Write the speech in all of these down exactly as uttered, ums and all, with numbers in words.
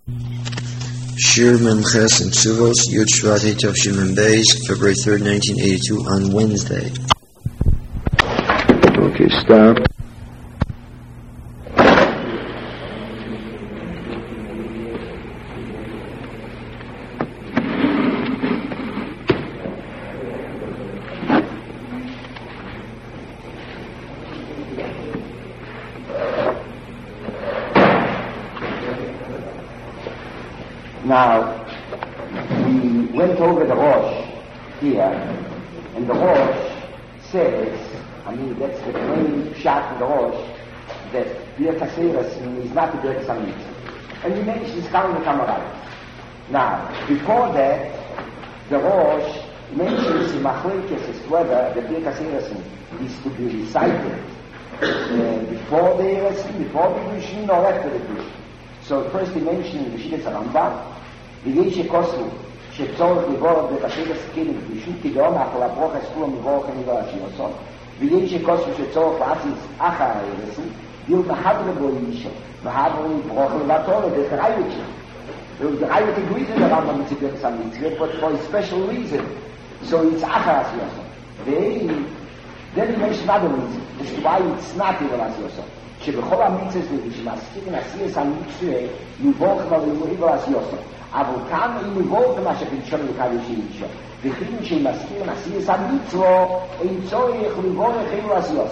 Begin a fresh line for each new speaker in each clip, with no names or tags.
Shir Memches and Tzuvos, Yud Shvat Heitov Shimon Beis, February third, nineteen eighty-two, on Wednesday. Okay, stop.
Now, we went over the Rosh here, and the Rosh says, I mean, that's the main shot in the Rosh, that Birkas Haseres is not the Birkas HaMitzvah. And we mentioned Skam and Kamarad. Now, before that, the Rosh mentions in Machlekes as whether the Birkas Haseres is to be recited uh, before the Eresin, before the Rishon, or after the Rishon. So first he mentioned in the Shittas HaRambam, ויש שקוסו שצורך לבוא בקשת הסכין בגבישות כדאום אחר הברוך הסכור מבורך הניבר השיוסו ויש שקוסו שצורך לעציס אחר הארסים דיוק מחבר בו אישו מחבר ברוך לבטור לדרך ראיותו וראיות הגריזן לרמב"ם מציבר סמיצר but for a special reason so it's אחר השיוסו then he mentioned another reason as to why it's not even השיוסו שבכל המיצס שמזכירים עשייה סמיצר מבורך ולמוריבר השיוסו אבל כאן אם נבוא במה שפנשון לקדוש אישו וכן שמזכיר נעשייה המצווה אין צורך לבוא לחילו עשיות.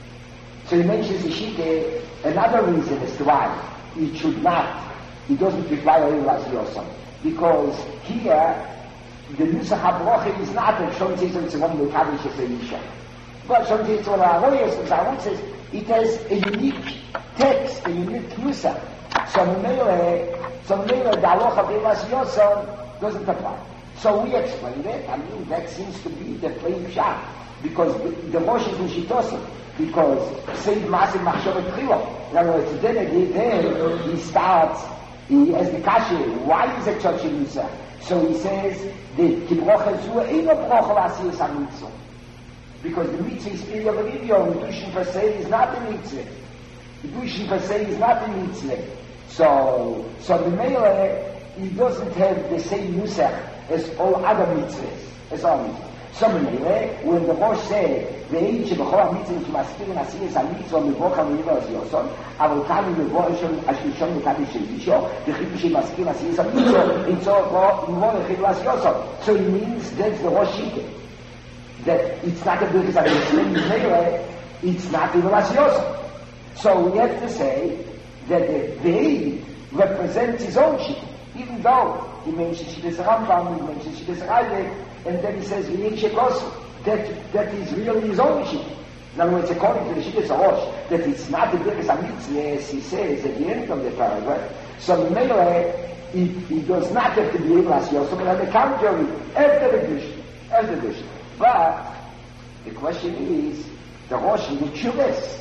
So he mentions the Shita, another reason as to why it should not, it doesn't require לחילו עשיות. Because here, the Nusach HaBrocha is not that Shon says it's one לקדוש אישו. But Shon says it's one Aroyas, and Zahut says it has a unique text, a unique Nusach. So Mele, so Mele, the halacha of Elas Yosef doesn't apply. So we explained it. I mean, that seems to be the plain shot because the, the Rosh is in Shitosim. Because Seid Masim Machshavet Chilo. In other words, then again, he starts, he has the kasha. Why is it such a Nusach? So he says the Kibrocha Zu ain't a Brocha L'Asiyas HaMitzvah. Because the mitzvah is Piri of Video, and Dushin per se is not the mitzvah. The Dushin per se is not the mitzvah. So, so the Mele, he doesn't have the same nusach as all other mitzvahs, as all mitzvahs. So the Mele, when the Rosh said, "Ve'ich b'chol mitzvahs u'maskirin asiyas ha'mitzvah mivocha v'yiva asyoson," אבל כאן הוא מבוא השלישון לקדיש של אישו, וכי שמזכיר asiyas ha'mitzvah, in tzorach מבוא לחילו asyoson. So it means that's the Rosh Shita. That it's not a birkas ha'mitzvah, Mele, it's not even asyoson. So we have to say, that the Ve'ei represents his own shit, even though he mentions Shittas HaRambam, he mentions Shittas HaRayvek, and then he says Ve'ei Shekosu, that that is really his own shit. In other words, according to the Shittas HaRosh, that it's not the Birkas HaMitzvah, as he says at the end of the paragraph. So Mele, he, he does not have to be able to ask Yosef, but on the contrary, after the Gushin, after the Gushin. But the question is, the Rosh is the Chuvas.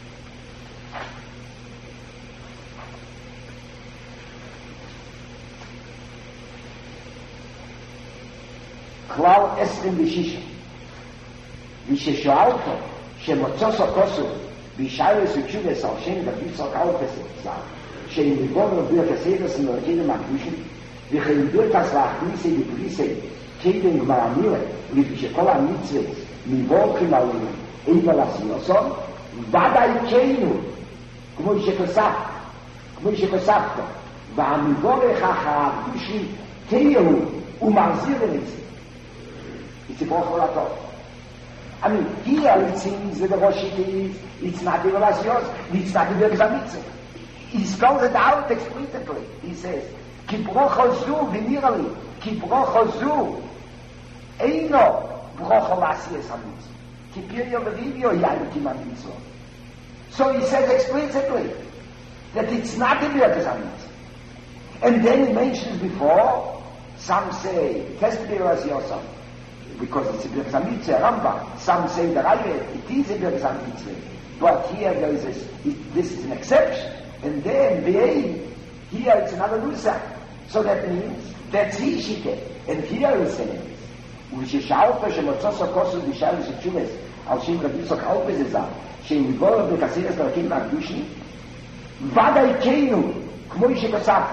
כלל עשרים ושישה וששואלתו שמוצוס הכוסו בישאלס ותשובס על שם דביצו קאופס זר שאם יבואו בירקס האסרס נורקידם הקדושים וכן בירקס להכניסי בפריסי קיידן גמר המילה לפי שכל המצווה מבורכים על איבל הסיוסון ודאי קיינו כמו שכסף כמו שכספתו והמבורך הקדושים תהיו ומחזירים את זה it's a broch. I mean, here it seems that the Rosh is, it's not the Relasios, it's not the Birkas HaMitzvah. He spells it out explicitly. He says, Ki broch zu v'nirali, Ki broch zu eino broch l'asiyas HaMitzvah. Ki pirio v'vivio yalukim HaMitzvah. So he says explicitly that it's not the Birkas HaMitzvah. And then he mentions before, some say, it has to be Relasios, because it's a Birkas HaMitzvah, Rambam. Some say that it is a Birkas HaMitzvah. But here there is this, it, this is an exception. And then, Ve'ei, here it's another Nusach. So that means, that's Hishike. And here it says, וששאלת שמוצוס הכוסות בישאל ושתשומס, על שם רבי סוק אלפס זה, שהם יבואו בקסרס לרקים מהקדושים, ודאי כינו, כמו שכספת,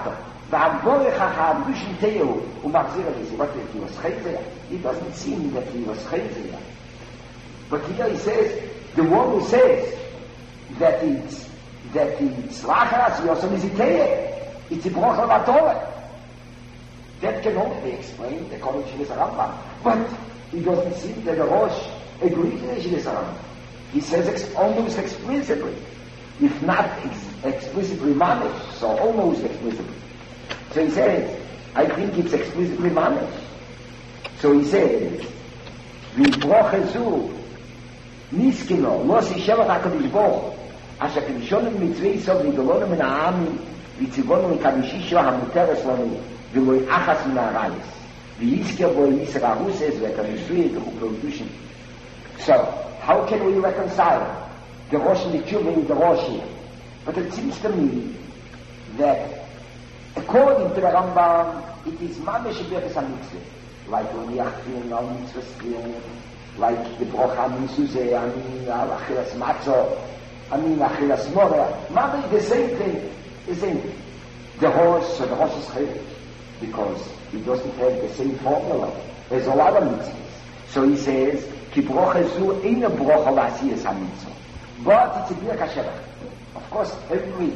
והבורך החדושן תהו, הוא מחזיר את זה, what if he was chayzer? It doesn't seem that he was chayzer. But here he says, the one who says that it's, that it's lacharas, yosam is iteye, it's a broch of Torah. That can only be explained according to the Rambam. But it doesn't seem that the Rosh agrees with the Rambam. He says ex- almost explicitly, if not ex- explicitly managed, so almost explicitly. So he says, I think it's explicitly managed. So he says, v'ibroch ezu, niskino, lo si shevach HaKadosh Baruch Hu, asher kedishonim mitzvei sov v'golonim min ha'amim, v'tzivonim mikadishisho ha'muteres lanu, v'loi achas min ha'arayis, v'yizker boi yisra huses v'kanisui v'chuprodushim. So, how can we reconcile the Rosh and the Tshuva with the Rosh here? But it seems to me that according to the Rambam, it is mamish b'yachas ha'mitzvah, like when we achtin al mitzvah skriyon, like the brocha mitzuzeh, I mean, achilas matzah, I mean, achilas moreh, mamish the same thing, the same thing. The horse, so the horse is chayv, because he doesn't have the same formula as a lot of mitzvahs. So he says, ki brocha zu ein a brocha la'asiyas ha'mitzvah, but it's a birka shevach. Of course, every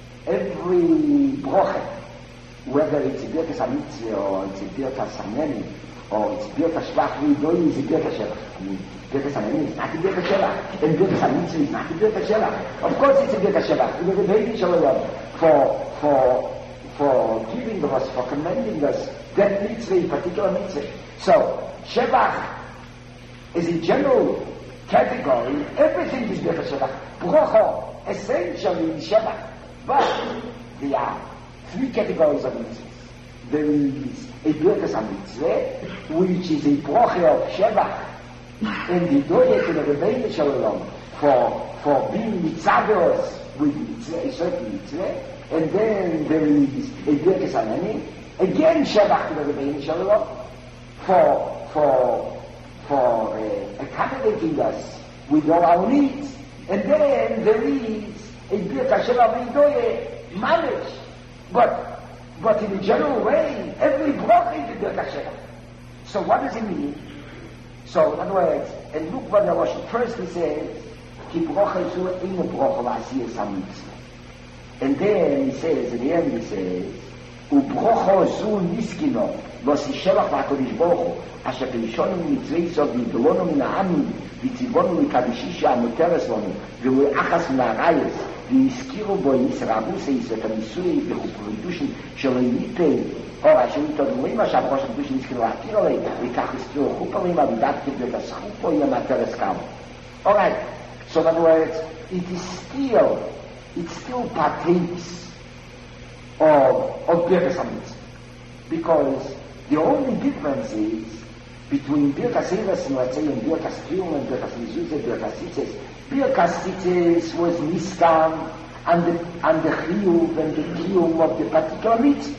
every brocha, whether it's a birka ha'mitzvah or it's a birka ha'neni or it's a birka shvach v'idoi, is a birka shevach. I mean, birka ha'neni is not a birka shevach, and birka ha'mitzvah is not a birka shevach. Of course, it's a birka shevach. It was a baby shalom for for for giving us, for commending us that mitzvah, in particular mitzvah. So shevach is a general category. Everything is birka shevach. Brocha essentially is shevach, but there are three categories of mitzvahs. There is a birkas hamitzvah, which is a brocha of shevach, and the doye to the Rebbeinu Shalom for for being mitzvahs with mitzvah, a certain mitzvah, and then there is a birkas haneni, again shevach to the Rebbeinu Shalom for for for uh, accommodating us with all our needs, and then there is a birkas shevach v'doye manage, but but in a general way, every brocha is a birkas shevach. So what does it mean? So in other words, and look what the Rosh first he says, ki brocha zu ein a brocha la'asiyas ha'mitzvah. And then he says, in the end he says, u brocha zu niskino, lo si shevach v'HaKadosh Baruch Hu, asher kedishonim mitzvei sov v'golonim min ha'amim, v'tzivonim mikadishisha ha'muteres lanu, v'loi achas min ha'arayis, v'yizkiru bo yisra huses v'kanisui v'chuprodushim shelo yipe, ora shelo yitodolei ma shav rosh ha'kedushin yizkiru ha'akir alei, v'kach yizkiru chupalei ma v'dat kibletas chupo yamateres kamo. Alright, so in other words, it is still, it still partakes of, of birkas hamitzvah, because the only difference is between birkas eilas and let's say and birkas kriyum and birkas mezuzah, birkas tzitzis. Birkas tzitzis was niskan and the and the chiyuv and the kiyum of the particular mitzvah.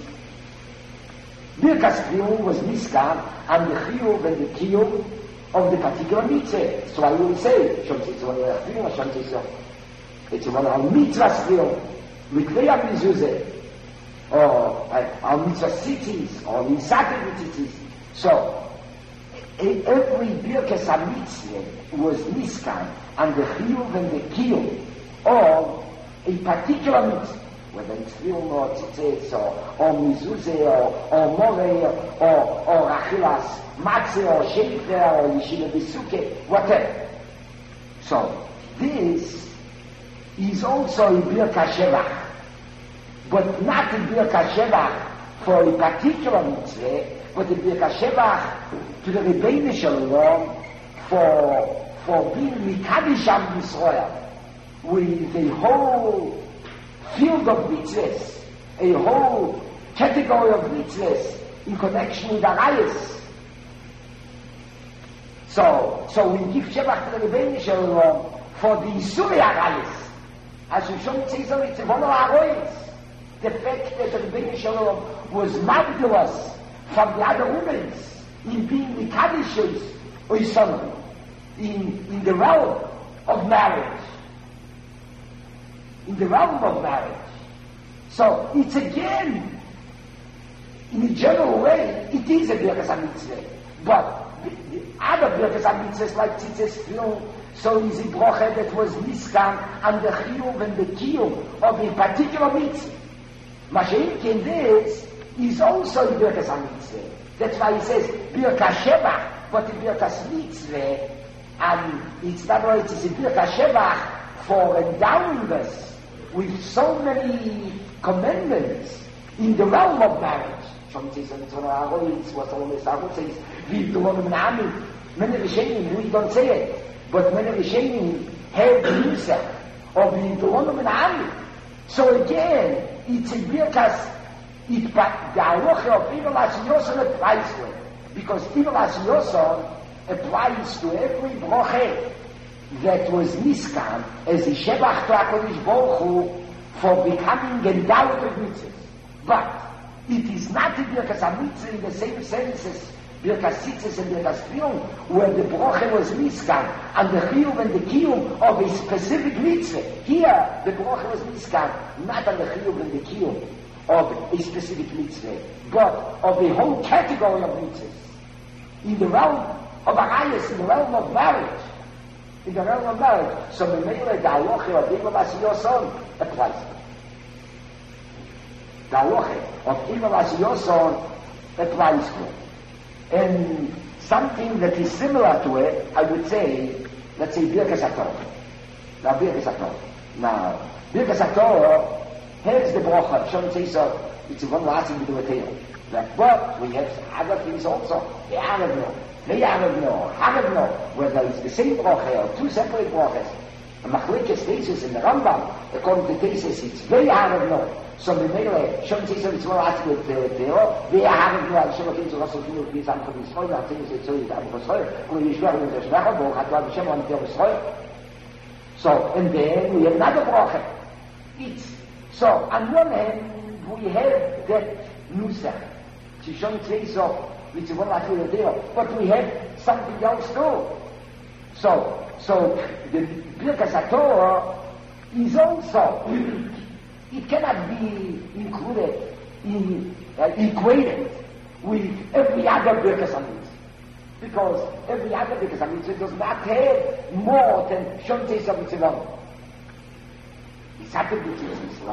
Birkas kriyum was niskan and the chiyuv and the kiyum of the particular mitzvah. So I will say, shom tzitzah v'nei chiyum, shom tzitzah. It's one of our mitzvah kriyum, mikvei mezuzah, or our mitzvah tzitzis, or mitzvah tzitzis. So every birkas hamitzvah was niskan and the chiyuv and the kiyuv of a particular mitzvah, whether it's chiyuv or tzitzis or, or mezuzah or, or moreh or, or achilas matzah or shefer or yeshiva b'sukkah, whatever. So this is also a birkas shevach, but not a birkas shevach for a particular mitzvah, but a birkas shevach to the Rebbeinu Shalom for for being mikadish am Yisrael with a whole field of mitzvahs, a whole category of mitzvahs in connection with arayos. So, so we give shevach to the Rebbeinu Shalom for the Yisuri arayos. As we should say, so it's one of our arayos. The fact that the Rebbeinu Shalom was marvelous from the other women in being the Kaddish's or something in, in the realm of marriage. In the realm of marriage. So it's again in a general way, it is a Birkas HaMitzvah. But the, the other Birkas HaMitzvahs, like Tzitzis Tefillin, so is a broche that was Niskan and the Chiyuv and the Kiyuv of a particular mitzvah. Mashiach this is also a Birkas HaMitzvah. That's why he says Birkas Shevach, but the Birkas Mitzvah, and it's not right, it's a Birkas Shevach for endowing us with so many commandments in the realm of marriage. Some says, it's what all this Aron says, we do want to name. Many Rishonim, we don't say it, but many Rishonim have the Musa of the Doron of So again, it's a Birkas, it, the Halacha of Ivel HaShiyoson applies to it, because Ivel HaShiyoson applies to every broche that was Niskan as a Shevach to HaKadosh Baruch Hu for becoming endowed with mitzvahs. But it is not a Birkas HaMitzvah in the same sense as Birkas Tzitzis and Birkas Tefillin, where the broche was Niskan and the Chiyuv and the Kiyuv of a specific mitzvah. Here, the broche was Niskan, not on the Chiyuv and the Kiyuv of a specific mitzvah, but of a whole category of mitzvahs. In the realm of Arayas, in the realm of marriage, in the realm of marriage, so the Mele, the Halacha of Ivel HaShiyoson applies to it. The Halacha of Ivel HaShiyoson applies to it. And something that is similar to it, I would say, let's say Birkas HaTorah. Now, Birkas HaTorah. Now, Birkas HaTorah has the bracha. Shouldn't say so. It's one last thing to do with it. But we have other things also. The Arabno, the Arabno, Arabno, whether it's the same bracha or two separate brachas. The Machlekes Tesis in the Rambam, according to Tesis, it's very Arabno. So the Mele, shouldn't say so, it's one last with the Teo. The Arabno, I should have been to Russell Field, please, I'm for this Freud, I'm saying it's so, it's Abu Basroy, who is very in the Shvacha, but I have Hashem on the Basroy. So, and then we have another bracha. It's, so, on one hand, we have that Nusach. She shouldn't say so, it's one last with the Teo, but we have something else too. So, so, the Birkas HaTorah is also, it cannot be included, in, uh, equated with every other Birkas HaMitzvah. Because every other Birkas HaMitzvah does not have more than Shontes HaMitzvah. It's not a mitzvah,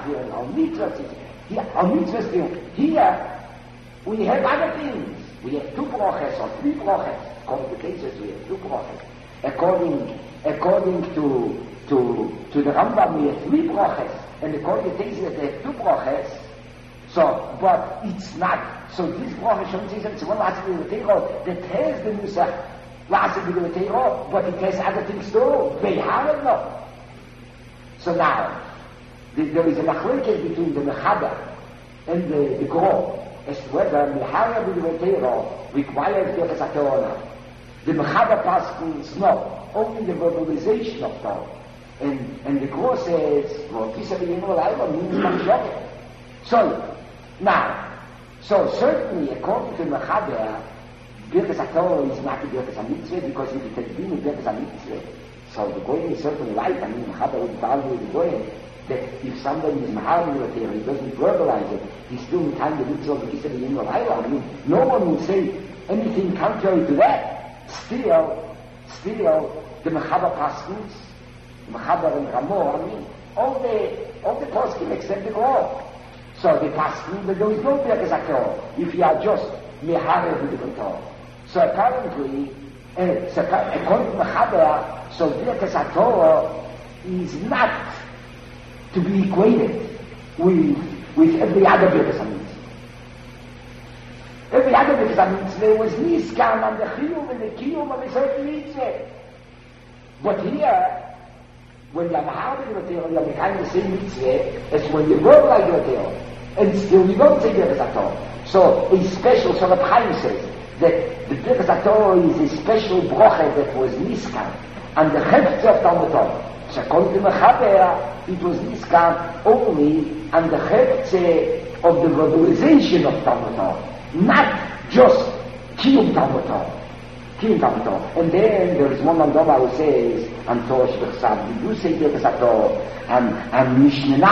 here, our mitzvahs here, here, we have other things. We have two broches or three broches. According to cases, we have two broches. According, according to, to, to the Rambam, we have three broches. And according to cases, they have two broches. So, but it's not. So this broche, Shem says, it's one last B'Leteiro that has the Nusach, last B'Leteiro, but it has other things too. They have it, no. So now, there is a machlekes between the Mechaber and the, the Gro, as to whether Mehara B'Leteiro requires Birkas HaTorah. The Mechaber passes, no, only the verbalization of Torah. And, and the Gro says, well, Kisa B'Yenu L'Ayla means Machshoket. So, now, so certainly, according to Mechaber, Birkas HaTorah is not the Birkas HaMitzvah, because if it had been a Birkas HaMitzvah, so the Goyen is certainly right. I mean, Mechaber would argue with the Goyen that if somebody is Mechaber B'Leteiro, he doesn't verbalize it, he's still in time the mitzvah of the Kisa B'Yenu L'Ayla. I mean, no one will say anything contrary to that. Still, still, the Mechaber Paskins, the Mechaber and Ramor, I mean, all the, all the Poskim except the Gro. So the Paskin, but there is no Birkas HaTorah if you are just Mechaber B'Leteiro. So apparently, uh, so according to Mechaber, so Birkas HaTorah is not to be equated with, with every other Birkas HaMitzvah. Every other Birkas HaMitzvah was Niskan and the Chiyuv and the Kiyuv of a certain mitzvah. But here, when you are Mechaber B'Leteiro, you are behind the same mitzvah as when you verbalize B'Leteiro. And still you don't say Birkas HaTorah. So a special, so Reb Chaim says, that the Birkas HaTorah is a special broche that was Niskan and the Heftzeh of Talmud Torah. So according to Mechaber, it was Niskan only and the Heftzeh of the verbalization of Talmud Torah. Not just Kiyum Talmud Torah. Kiyum Talmud Torah. And then there is one Mandoma who says, and Torah Shvechsav, you do say Birkas HaTorah, and, and Mishnenat,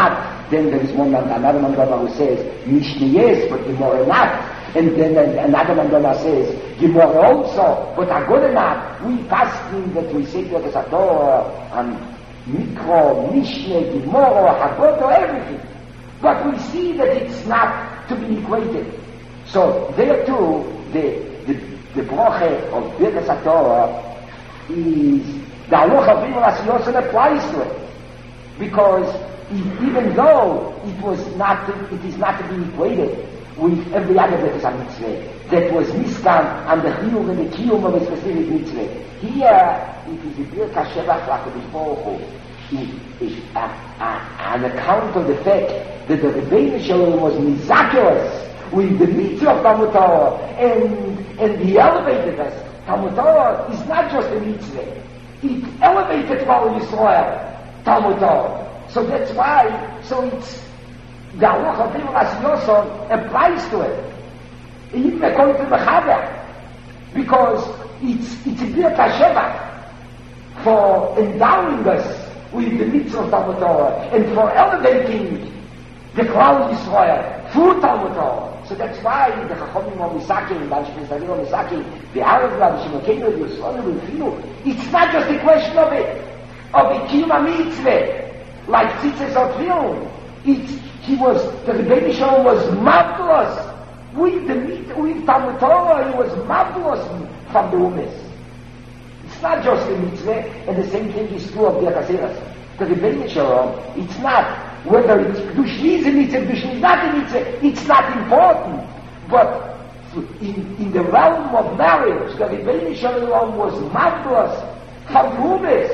Then there is one another Mandana who says, Mishnah yes, but Gemara not. And then another Mandana says, Gemara also, but Agoda not. We fasting that we say that as a Torah, and Mikro, Mishnah, Gemara, Hagoda, everything. But we see that it's not to be equated. So there too, the the, the bracha of Birkas HaTorah is the halacha of Birkas HaYoson applies to it, because even though it was not, to, it is not to be equated with every other Birkas HaMitzvah that was miskan and the chiyuv and the kiyum of a specific mitzvah. Here it is a Birkas Shevach LaKadosh Baruch Hu. It is an account of the fact that the Rebbeinu Shalom was mizakeres with the mitzvah of Talmud Torah, and, and he elevated us. Talmud Torah is not just a mitzvah. It elevated Klal Yisrael, Talmud Torah. So that's why, so it's, the halacha of Birkas HaYoson applies to it. Even according to the Chaber, because it's, it's a Birkas Shevach for endowing us with the mitzvah of Talmud Torah, and for elevating the Klal Yisrael through Talmud Torah. So that's why the Chachamim are Misakim, the Anshim Salim are Misakim, the Arab, the Shimokenu, the Yisrael, the Filu. It's not just a question of it, of a Kiyum mitzvah, like Tzitzis or Tefillin. It's, he was, the Rebbeinu Shalom was marvelous with the with Talmud Torah. He was marvelous from the Umes. It's not just a mitzvah, and the same thing is true of the Akaseras. The Rebbeinu Shalom, it's not whether it's Kedushin is a mitzvah, Kedushin is not a mitzvah. It's not important, but in, in the realm of marriage, the Rebbeinu Shalom was marvelous from the Umes.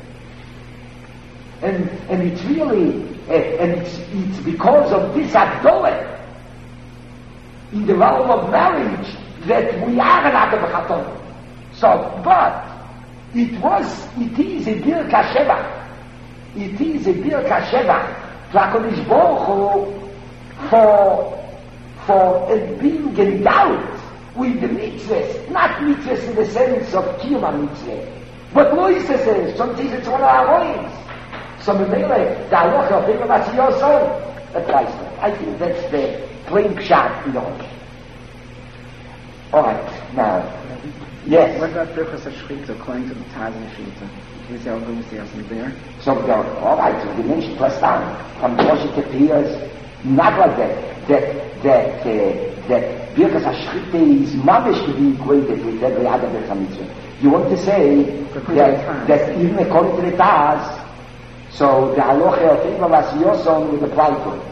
And, and it's really, uh, and it's, it's because of this Adolet in the realm of marriage that we are an Adam Chaton. So, but it was, it is a Birkas Shevach. It is a Birkas Shevach to HaKadosh Baruch Hu for, for it being endowed with the mitzvahs, not mitzvahs in the sense of Kiyum mitzvah, but Loisa says, sometimes it's one of our ways. So Memele, the halacha of Birkas HaYoson applies to it. I think that's the plain pshat in the Rosh. All right, now, yes.
What about Birkas HaShchita, according to the Taz HaShchita? Is there going to see us there?
So, all right, so the mention pressed down from Rosh it appears not like that. That that uh, that Birkas HaShchita is mamish to be equated with every other Birkas HaMitzvah. You want to say that, that even according to the Taz, so the halacha of Birkas HaYoson would apply to it.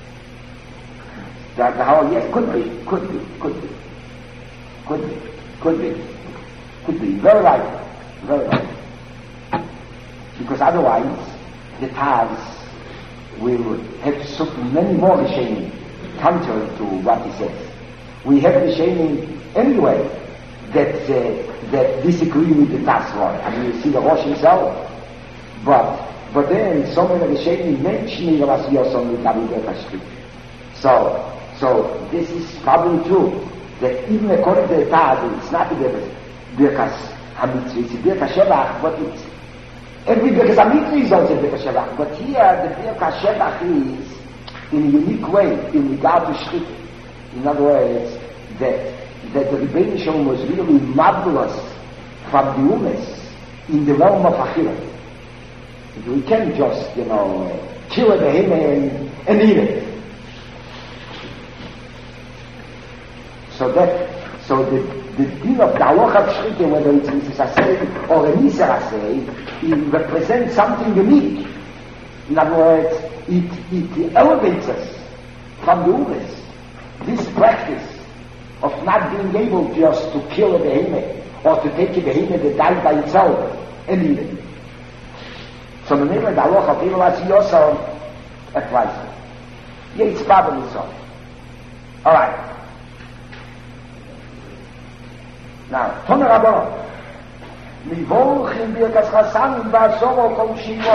That the halacha, yes, could be, could be, could be, could be, could be, could be. Very right, very right. Because otherwise, the Taz will have so many more Rishonim counter to what he says. We have Rishonim anyway that uh, that disagree with the Taz. I mean, you see the Rosh himself, but. But then so many Rishonim mentioning Birkas HaYoson with Birkas HaShchita. So, so this is probably true that even according to the Taz, it's not a Birkas HaMitzvah, it's a Birkas Shevach, but it's every Birkas HaMitzvah is also Birkas Shevach. But here the Birkas Shevach is in a unique way in regard to Shchita. In other words, that that the Rebbeinu Shalom was really marvelous from the Umes in the realm of Achilah. We can't just, you know, kill a behemoth and, and eat it. So that, so the, the din of the halacha of Shchita, whether it's Mitzvah Aseh or a Nisar Aseh, it represents something unique. In other words, it, it elevates us from the Umes. This practice of not being able just to kill a behemoth or to take a behemoth that died by itself and eat it. So the name of the halacha of Birkas HaYoson applies to it. Yeah, it's probably so. All right. Now, Tona Rabbanon, Mivolchim Birkas Chasanim Ba'asoro Kol Shivo,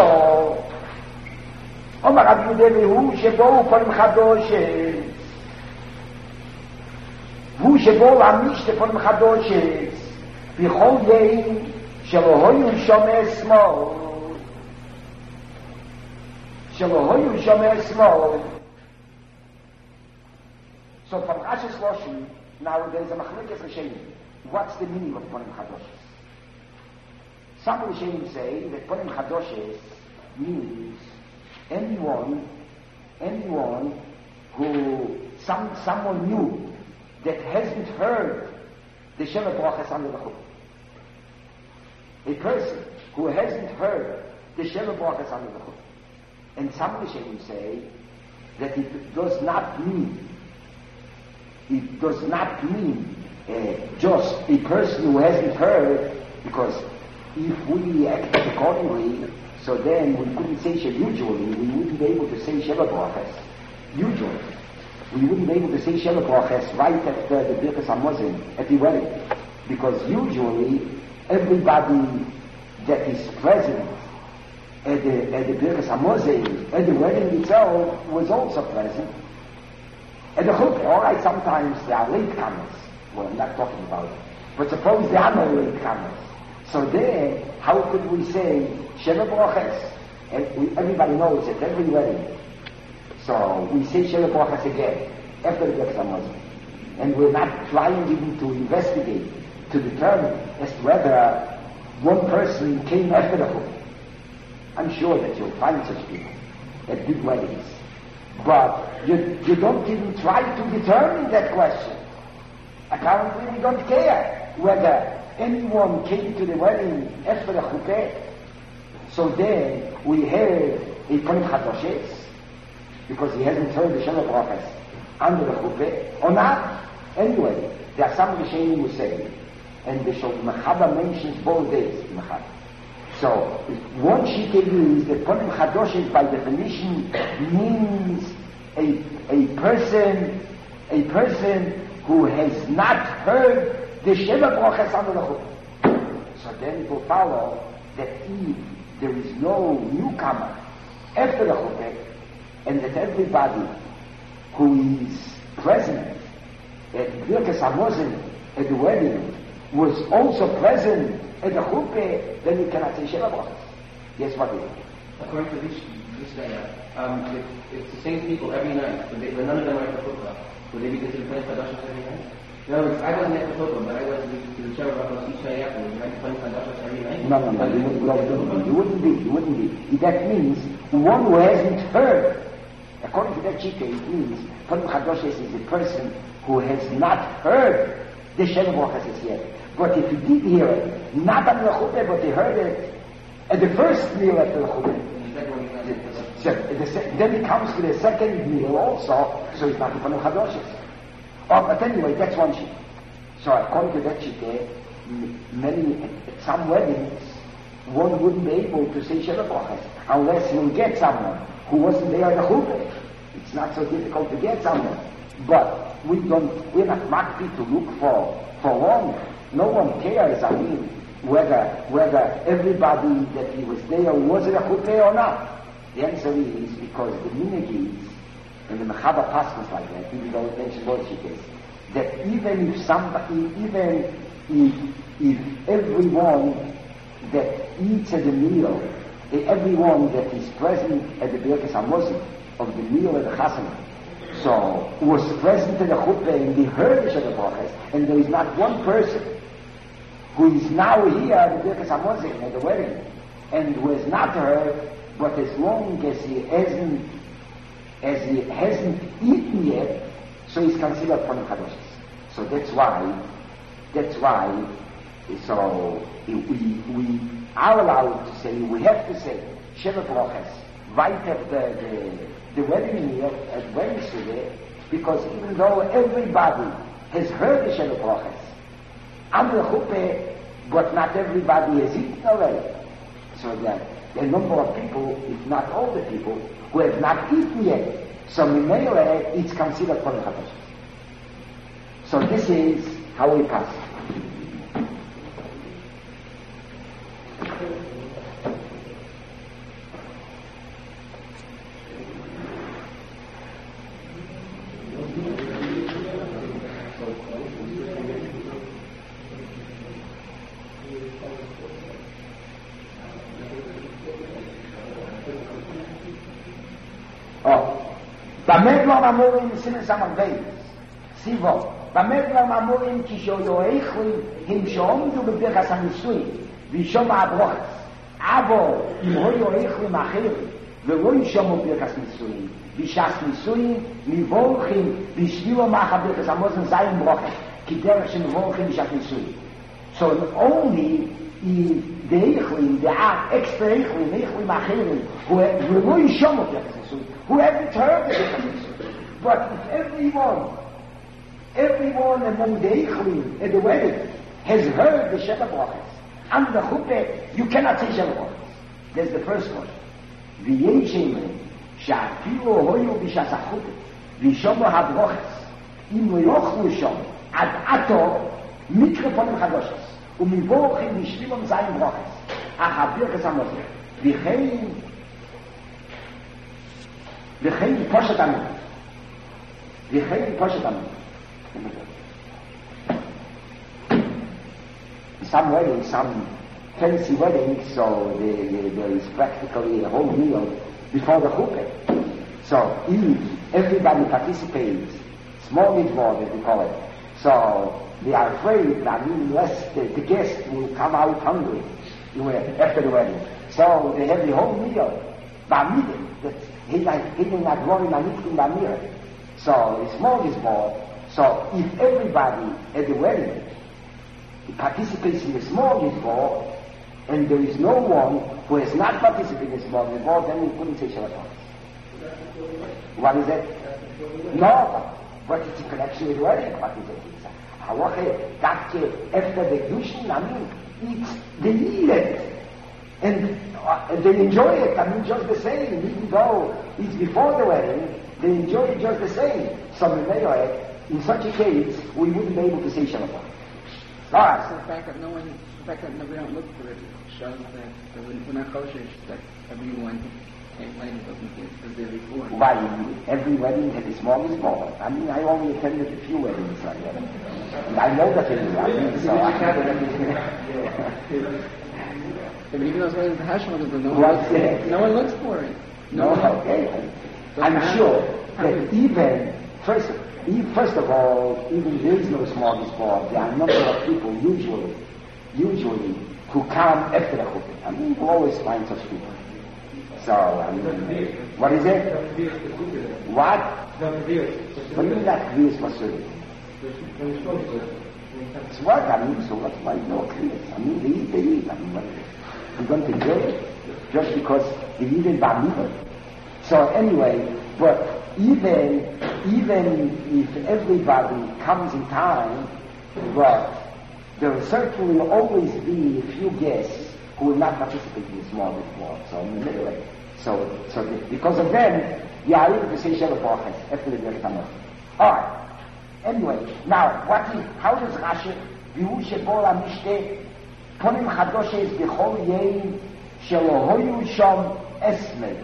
Omar Rab Yehuda Vehu Shebo Ponim Chadoshes, Hu Shebo Amishte Ponim Chadoshes, V'chol Yein Shelo Hoyu Shomei Smo, Shalohoyu Shomer Esmo. So from Rashis Loshi, now there is a Machlekes Rishonim. What's the meaning of Ponim Chadoshes? Some Rishonim say that Ponim Chadoshes means anyone, anyone who, some, someone new that hasn't heard the Sheva Brachas under the Chut. A person who hasn't heard the Sheva Brachas under the Chut. And some Rishonim say that it does not mean, it does not mean uh, just a person who hasn't heard, because if we act accordingly, so then we couldn't say Sheva. Usually, we wouldn't be able to say Sheva Brachas. Usually, we wouldn't be able to say Sheva Brachas right after the Birkas Hamazon at the wedding, because usually everybody that is present at the at the Birkas Hamazon, at the wedding itself, was also present. At the chuppah, all right, sometimes there are latecomers. Well, I'm not talking about it. But suppose there are no latecomers. So there, how could we say Sheva Brachas? And we, everybody knows at every wedding. So we say Sheva Brachas again after the Birkas Hamazon, and we're not trying even to investigate to determine as to whether one person came after the chuppah. I'm sure that you'll find such people at big weddings. But you, you don't even try to determine that question. Apparently we don't care whether anyone came to the wedding after the chuppah. So then we have a Ponim Chadoshes, because he hasn't heard the Sheva Brachas under the chuppah, or not. Anyway, there are some Rishonim who say, and the Mechaba mentions both days, Mechaba. So, one shita is that Ponim Chadoshes by definition means a, a person, a person who has not heard the Sheva Brachas under the chuppah. So then it will follow that if there is no newcomer after the chuppah, and that everybody who is present at Birkas Hamazon at the wedding was also present at the chuppah, then you cannot say Sheva Brachas. Yes, what is it?
According to this, this data, um, if it's the same people every night, but, they, but none of them are at the chuppah, would they be considered Ponim Chadoshes every night? In other words, I wasn't at the chuppah, but I was to the Sheva Brachas each night afterwards. Would I be Ponim Chadoshes every night?
No, no, no, you wouldn't, no, you wouldn't be, you wouldn't be. That means one who hasn't heard. According to that shita, it means Ponim Chadoshes is a person who has not heard the Sheva Brachas yet. But if he did hear it, not on the chuppah, but he heard it at the first meal after the chuppah, so, the, then he comes to the second meal also, so he's not the Ponim Chadoshes. Oh, but anyway, that's one sheet. So according to that sheet, many, at some weddings, one wouldn't be able to say Sheva Brachas unless you get someone who wasn't there at the chuppah. It's not so difficult to get someone. But we don't, we're not makpi to look for, for long. No one cares, I mean, whether, whether everybody that he was there was at the chuppah or not. The answer is because the minhag is, and the Mechaba passes like that, even though it mentions bullshit is, that even if somebody, even if, if everyone that eats at the meal, everyone that is present at the Birkas Hamazon of the meal at the Chasana, so was present at the chuppah and they heard the Sheva Brachas, and there is not one person who is now here at the Birkas Hamazon at the wedding, and who has not heard, but as long as he hasn't, as he hasn't eaten yet, so he's considered Ponim Chadoshes. So that's why, that's why, so we, we are allowed to say, we have to say Sheva Brachas right after the, the wedding meal at Wednesday, because even though everybody has heard the Sheva Brachas under the chuppah, but not everybody has eaten already. So that a number of people, if not all the people, who have not eaten yet, so Mimele, it's considered Ponim Chadoshes. So this is how we pass. Medlar Mamurim Sinas Amagbeis. Sivo. במדבר מאמורים כשהיו איכוי הם שעומדו בברכס הניסוי וישום הברוכס אבל אם היו איכוי מאחרים ולא ישומו בברכס ניסוי בשעת ניסוי מבורכים בשבילו מאחר ברכס המוזן זין ברוכס כי דרך שמבורכים בשעת ניסוי so only if the איכוי the extra איכוי ואיכוי מאחרים ולא ישומו בברכס ניסוי whoever heard בברכס ניסוי but if everyone Everyone among the Eichlim at the wedding has heard the Sheva Brachas. And the Chuppah, you cannot say Sheva Brachas. That's the first one. V'yeshem she'afilu hoyu b'shas ha'chuppah v'shomo ha'brachas im yochlu shom ad ato mikrofonim chadoshes u'mivorchim v'shlimom zayin brachas ach ha'birkas ha'mozeh v'chein v'chein poshet amin v'chein poshet amin some weddings, some fancy weddings, so there, there is practically a whole meal before the chuppah. So if everybody participates, small mitzvah as we call it, so they are afraid that unless the, the guest will come out hungry after the wedding. So they have the whole meal, ba'amidim, that he did not worry manikim ba'amir. So it's small mitzvah. So if everybody at the wedding participates in the small mitzvah, and there is no one who has not participated in the small mitzvah, then we couldn't say Shabbat. What is it? No, but it's a connection with the wedding. What is it? Halacha, that after the Yushin, I mean, it's, they eat it, and, uh, and they enjoy it, I mean, just the same, even though it's before the wedding, they enjoy it just the same. So in such a case, we wouldn't be able to say Shabbat. Alright.
So the fact that no one, the fact that we don't look for it shows that, that we're not kosher, that everyone can't later doesn't get because they're before.
Why? Every wedding had a small small. I mean, I only attended a few weddings like that. I know that it is. I mean, so I
But even those weddings, the Hashemah, no one,
right, yeah.
no one looks for it.
No, no okay. I'm sure that even, first First of all, even there is no small sport. There are a number of people usually, usually, who come after the chuppah. I mean, you always find such people. So, I mean, what is it? What? What do you mean that Kviyas Masuri? It's what? I mean, so what's why no Kviyas? I mean, they eat, they eat. I mean, what? You're going to jail just because they eat it by me? So anyway, but even even if everybody comes in time, but there will certainly always be a few guests who will not participate in the small before. So anyway, so so the, because of them, you are able to say Shabbat Brachas after the Birkat Hamazon. All right. Anyway, now what is how does Rashi v'hu shebol hamishte ponim chadoshes b'chol yein shelo hoyu shom esmei.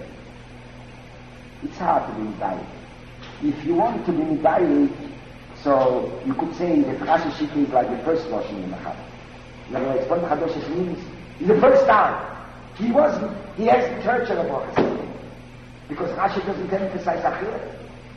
It's hard to be medayik. If you want to be medayik, so you could say that Rashi Shikli is like the first washing in the Chad. In other words, Ponim Chadoshes means it's the first time. He wasn't, he has the church of the Brachas. Because Rashi doesn't emphasize Achir.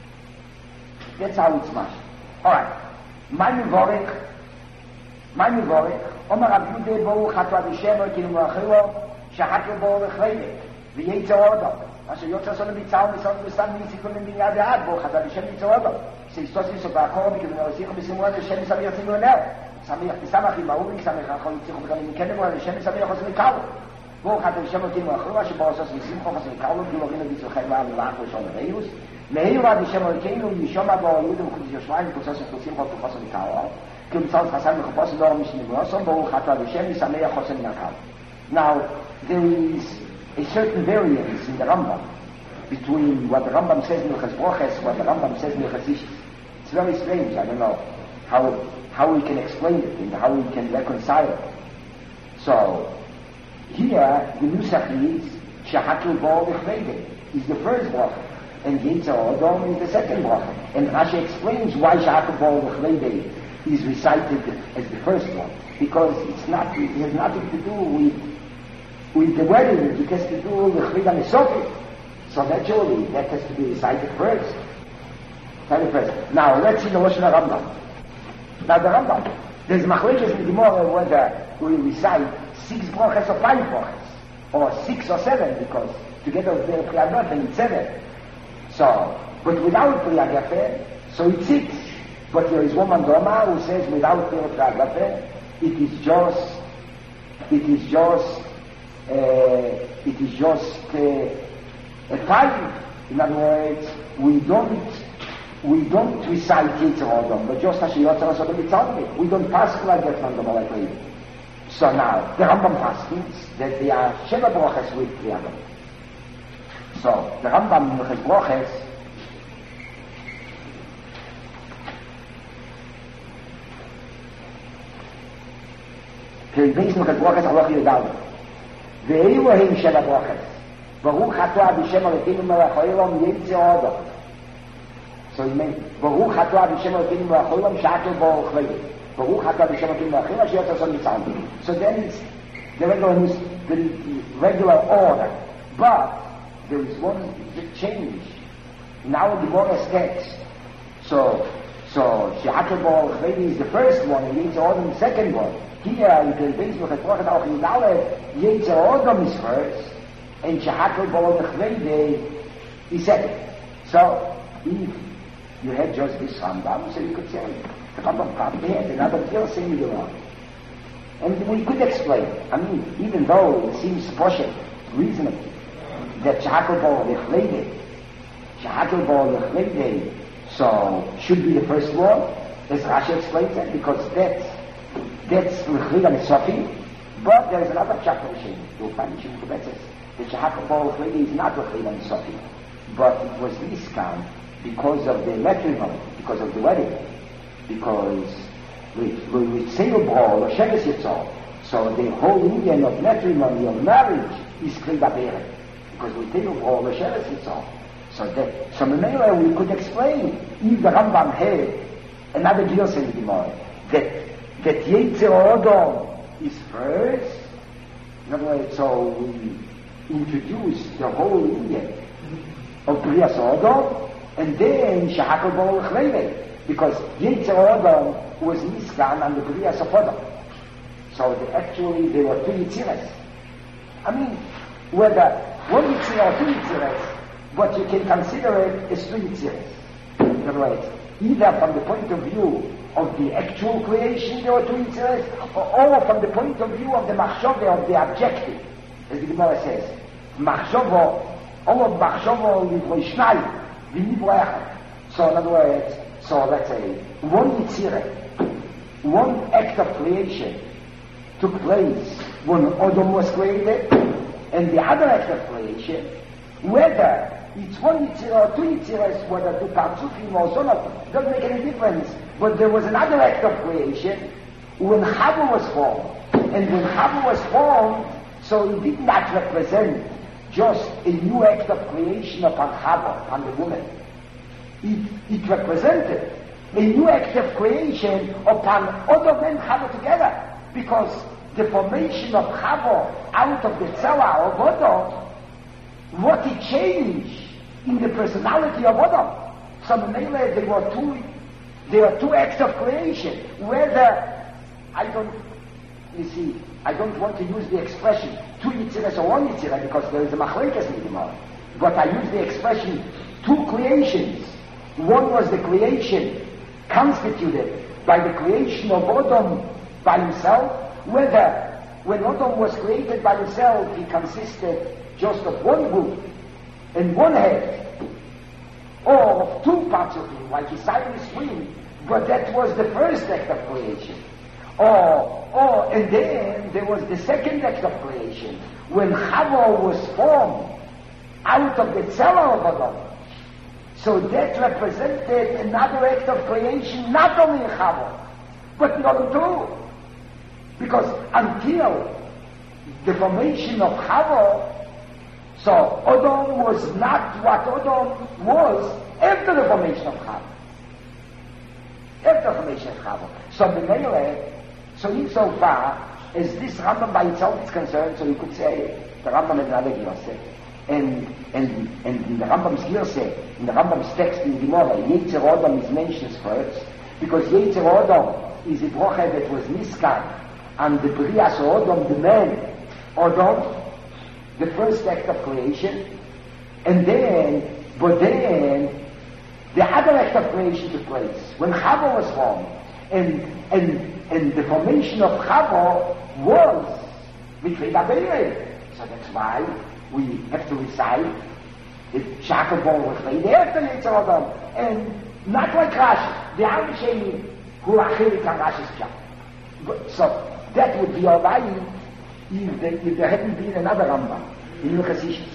That's how it's mashed. Alright. My Mivorek, my Mivorek, Omer Rav Yudeh Bohu Chatwa V'Shemer Kilim Rachilo, Shachatwa Bohu V'Chleile, V'Yetzer Odom. אשר יוצא עשו לביצעו מסעות וסתם מסיכון לבניין דעת בו חזר בשם ניצור אותו שיסטוס יסוק והקורא מכיוון הרסיכו בסימון לשם מסמיר צימו אליו סמיך תסמך עם ההורים סמיך יכול לציחו בגלל מכנם ולשם מסמיר חוסר מקרו בו חזר בשם אותינו אחרו אשר בו עושה שמסימכו חוסר מקרו גילורים לביצוחי ועם לאח ושום וריוס מהירו עד בשם הולכנו ישום הבו יהודם חודש יושמיים וקוצר שחוצים חוק חוסר מקרו כי מצאות חסר מחופוס דור משנבוסום בו חזר בשם מסמיר חוסר מקרו. Now there is a certain variance in the Rambam between what the Rambam says in Hilchos Broches, what the Rambam says in Hilchos Ishus. It's very strange. I don't know how how we can explain it and how we can reconcile it. So here the Nusach is Shahakil Bo V'Chveide is the first bracha, and Yetzer Odom is the second bracha. And Rashi explains why Shahakil Bo V'Chveide is recited as the first one, because it's not it has nothing to do with with the wedding. It has to do with Chvida Mesofi. So naturally, that has to be recited first. Very first. Now, let's see the Lashon Rambam. Now, the Rambam, there's machlekes in the Gemara whether we recite six brachas or five brachas, or six or seven, because together with the Priyagafe, it's seven. So, but without Priyagafe, so it's six. But there is one Mandoma who says without Priyagafe, it is just, it is just, uh, it is just uh, a five. In other words, we don't, we don't recite Yetzer Odom, but just as Yotzer Odom Mitzalmi. We don't pass like that from the Malakayim. So now, the Rambam passes that there are Sheva Broches with Priyagam. So, the Rambam in Ches Broches, Peribis in Ches Broches Aloch Yudal, Ve'elohim Sheva Broches, Baruch Hatoa B'Shem Elokeinu Melech Haolam Yetzer Odom. So he means, Baruch Hatoa B'Shem Elokeinu Melech Haolam She'akel Bo Chvei. Baruch Hatoa B'Shem Elokeinu Melech Haolam She'akel Bo Chvei. So then it's the regular, the regular order. But there is one change in our Gemara's text. So, so She'akel Bo Chvei is the first one, and Yetzer Odom the second one. Here in the Beis Mechet Brochet Al Chidale, Yetzer Odom is first, and She'akel Bo Chvei is second. So, if you had just this Rambam, so you could say, the Rambam probably had another deal saying you wrong. And we could explain, I mean, even though it seems poshut, reasonable, that She'akel Bo Chvei, She'akel Bo Chvei, so should be the first one, as Rashi explains it, because that's, that's L'chila Mitzvah, but there is another chapter in Shem, you'll find in Shem Kubetzes, that She'akel Bo Chvei is not L'chila Mitzvah, but it was discount because of the matrimony, because of the wedding, because we we, we say a brawl or sheves yitzor, so the whole union of matrimony, of marriage, is klei, because we say a brawl or sheves yitzor. So that, so Memela we could explain, if the Rambam had another deal in the Gemara, that, that Yetzer Odom is first, in other words, so we introduce the whole union of Brias Odom, and then She'akel Bo Chvei, because Yetzer Odom was Niskan and the Brias of Odom. So they actually, they were two Yitziras. I mean, whether one Yitzira or two Yitziras, but you can consider it as two Yitziras. In other words, either from the point of view of the actual creation, there were two Yitziras, or, or from the point of view of the Machshove, of the objective. As the Gemara says, Machshove, all of Machshove Livroi Shnai, So in other words, so let's say, one Yitzirah, one act of creation took place when Odom was created, and the other act of creation, whether it's one Yitzirah or two Yitzirahs, whether two Partzufim or so not, doesn't make any difference. But there was another act of creation when Chava was formed. And when Chava was formed, so it did not represent just a new act of creation upon Chava, upon the woman. It, it represented a new act of creation upon Odom and Chava together. Because the formation of Chava out of the Tzela of Odom, what it changed in the personality of Odom. So mainly there were two, there were two acts of creation. Whether, I don't, you see, I don't want to use the expression two Yitziras or one Yitzirah because there is a Machlekes in the Gemara. But I use the expression two creations. One was the creation constituted by the creation of Odom by himself, whether when Odom was created by himself he consisted just of one group and one head, or of two parts of him, like Osiris twin, but that was the first act of creation. Or, or, and then there was the second act of creation, when Chava was formed out of the Tzela of Odom. So that represented another act of creation, not only in Chava, but in Odom too. Because until the formation of Chava, so Odom was not what Odom was after the formation of Chava. After the formation of Chava. So the Mele, so insofar as this Rambam by itself is concerned, so you could say the Rambam is another Yosef. And and and in the Rambam's Girse, in the Rambam's text in Gemara, Yetzer Adam is mentioned first, because Yetzer Adam is a brocha that was niskan, and the Brias Adam, the man, Adam, the first act of creation, and then, but then, the other act of creation took place, when Chava was formed, and and and the formation of Chava was Mikveh Babel. So that's why we have to recite the Shaka Bor Rechlei, the after Yetzer Adam, and not like Rashi, the Amshei who are Chelik on Rashi's Pshat. So that would be alright if there, if there hadn't been another Rambam in Hilchos Ishus.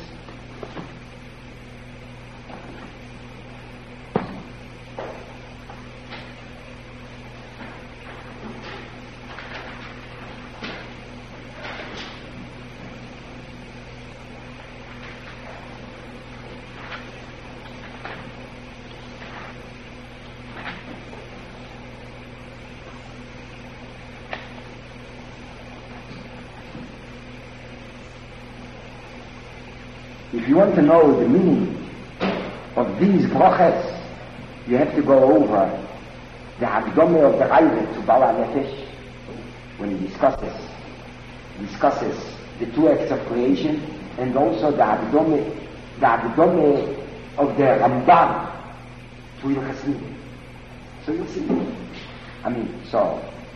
If you want to know the meaning of these brachas, you have to go over the Hakdama of the Raiva to Baal HaNefesh, when he discusses discusses the two acts of creation, and also the Hakdama the Hakdama of the Rambam to Hilchos Nidui. So you'll see. I mean, so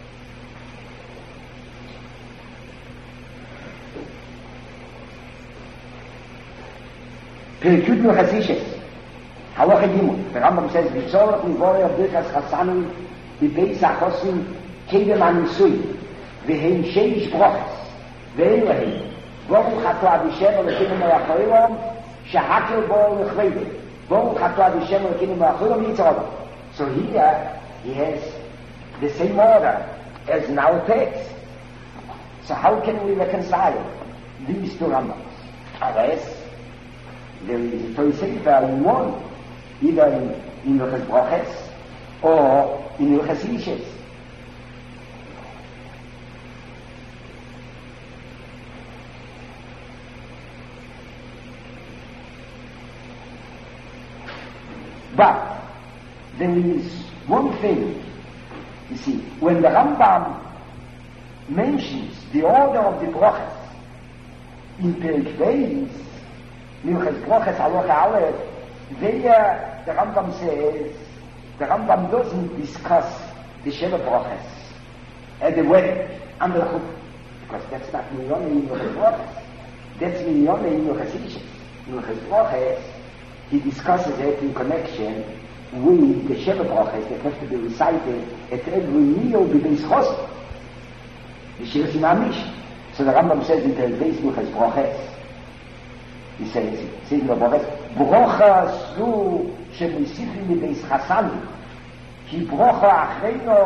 Perikut Hilchos Ishus, Halacha Gimel. The Rambam says, "V'tzorach livorei of Birkas Chasanim b'beis hachosim kedem hanisui v'heim sheish brochas v'ein lahem Baruch Ato Abishem Elokeinu melech haolam shehakel bo lechveidim Baruch Ato Abishem Elokeinu melech haolam Yetzer Adam." So here he has the same order as in our text. So how can we reconcile these two Rambams? Unless there is a Torah Sefer in one, either in, in Hilchos Brochas or in Hilchos Ishus. But there is one thing, you see, when the Rambam mentions the order of the Brochas in Perek Beis, Hilchos Brochas Halacha Aleph, there the Rambam says, the Rambam doesn't discuss the Sheva Brochas at the wedding and the Chut, because that's not Minyone in Hilchos Brochas. That's Minyone in Hilchos Ishus. In Hilchos Brochas, he discusses it in connection with the Sheva Brochas that have to be recited at every meal b'beis Chosed, the Sheva Simamish. So the Rambam says in the Beis Hilchos Brochas, he says, he says in the Brochas, Brocha zu shemisifim b'beis Chasanim, ki brocha achreino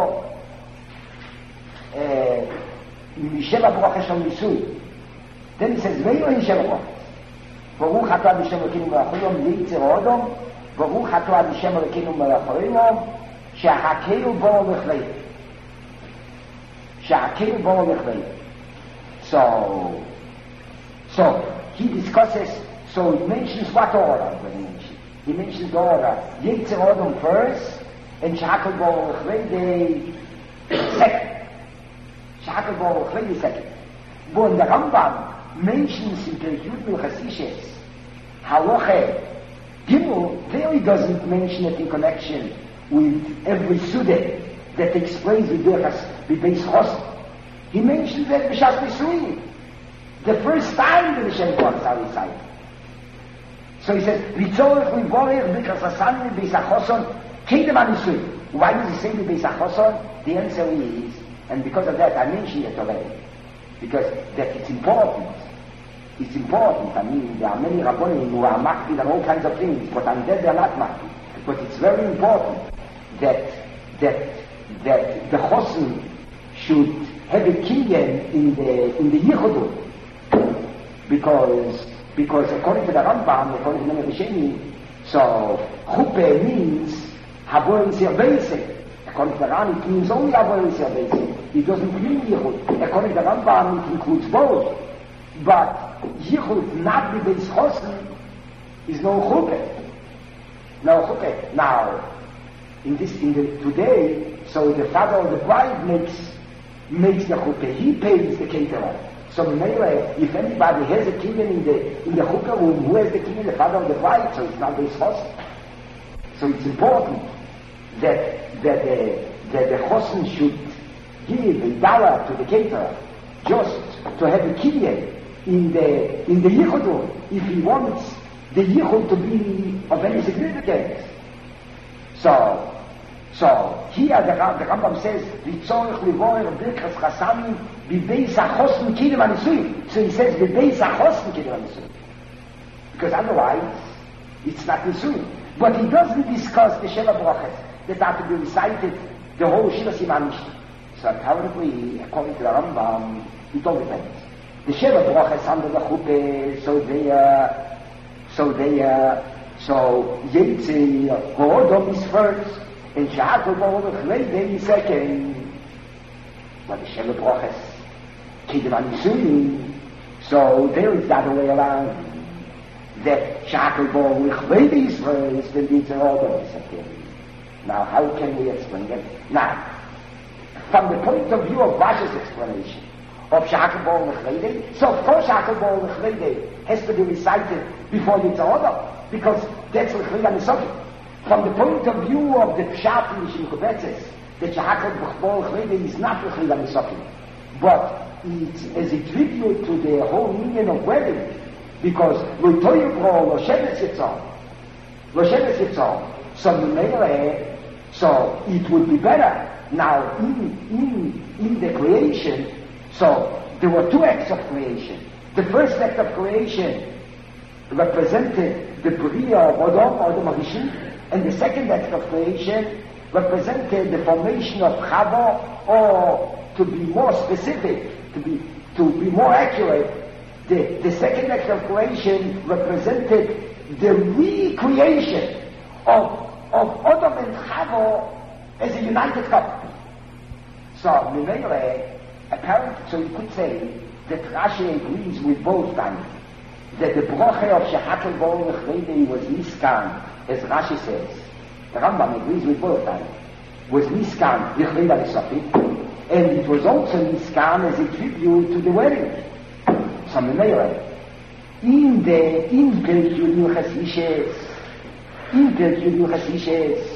misheva brocha shel nisui. Then he says, ve'yo in Sheva Brochas. Baruch Ato Abishem Elokeinu melech haolam Yetzer Adam, Baruch Ato Abishem Elokeinu melech haolam shehakel bo lechveidim. Shehakel bo lechveidim. So, so he discusses, so he mentions what order when he mentions. He mentions the order Yetzer Adam first, and shehakel bo lechveidim second. Shehakel bo lechveidim second. But the Rambam mentions in Perikut Hilchos Ishus, Halacha Gimel, there he doesn't mention it in connection with every Suda that takes place with Beis Chosed. He mentions that B'Shas Nisui, the first time that the Shem Brochas are recited. So he says, V'tzorach livorei Birkas Chasanim b'beis hachosim kedem hanisui. Why does he say b'beis hachosim? The answer is, and because of that I mentioned it already, because that it's important. It's important. I mean, there are many Rabbonim who are makpid on all kinds of things, but on that they're not makpid. But it's very important that that that the Chosim should have a kinyan in the in the Yichudut, because because according to the Rambam, according to the Nefesh, so Chuppah means Havoy Sirbeisek. According to the Ran, it means only Havoy Sirbeisek. It doesn't mean Yichud. According to the Rambam, it includes both. But Yichud not be Beis Chosen is no chuppah. No chuppah. Now, in this, in the, today, so the father of the bride makes, makes the chuppah. He pays the caterer. So if anybody has a kinyan in the, in the chuppah room, who has the kinyan? The father of the bride, so it's not Beis Chosen. So it's important that, that the, that the chosen should give a dollar to the caterer just to have a kinyan in the, in the yichud room, if he wants the yichud to be of any significance. So, so here the, the Rambam says, "V'tzorich livoyer birkas chasamim b'beis hachosn kidem anisuyim." So he says, "B'beis hachosn kidem anisuyim," because otherwise it's not nisuyim. But he doesn't discuss the Sheva Brachas that are to be recited the whole Shiva Siman Mishnah. So apparently, according to the Rambam, it all depends. The Sheva Brachas under the chuppah, so they are, so they are, so Yetzi Horodom is first, and Sha'akol Baruch Leidei is second. But the Sheva Brachas, Kidem Anisuyim, so there is the other way around. That Sha'akol Baruch Leidei is first, and Yetzi Horodom is second. Now, how can we explain it? Now, from the point of view of Rashi's explanation, of Sha'akol Baruch Leidei, so of course Sha'akol Baruch Leidei has to be recited before Yetzi Horodom, because that's L'chleida Nisokim. From the point of view of the Pshat in Shimchubetzes, that Sha'akol Baruch Leidei is not L'chleida Nisokim, but it's as a tribute to the whole meaning of wedding, because L'toyu Bro, Lo Sheves Yitzon, Lo Sheves Yitzon, so Mimele, so it would be better. Now, in, in, in the creation, so there were two acts of creation. The first act of creation represented the Bria of Adam, Adam HaRishon, and the second act of creation represented the formation of Chava, or to be more specific, to be, to be more accurate, the, the second act of creation represented the recreation of, of Adam and Chava as a united couple. So, Mimele, apparently, so you could say that Rashi agrees with both times, that the broche of Sha'akol Baruch Leidei was Niskan, as Rashi says. The Rambam agrees with both times. Was Niskan, L'chleida Nisokim, and it was also Niskan as a tribute to the wedding. So, Mimele, in the, in Perikul Chasishes, in Perikul Chasishes,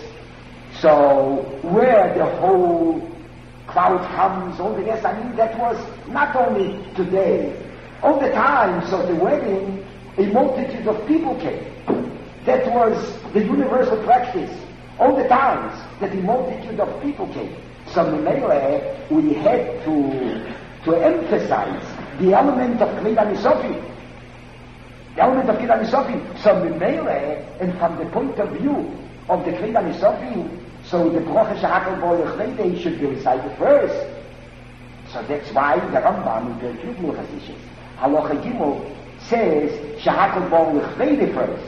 so where the whole crowd comes, all the guests, I mean, that was not only today, all the time, so the wedding, a multitude of people came. That was the universal practice, all the times, that a multitude of people came. So Mimele, we had to, to emphasize the element of Klida Nisofi. The element of Klida Nisofi. So Mimele, and from the point of view of the Klida Nisofi, so the Broche Sha'akol Baruch Leidei should be recited first. So that's why the Rambam in the Perikul Chasishes, Halacha Gimel, says Sha'akol Baruch Leidei first,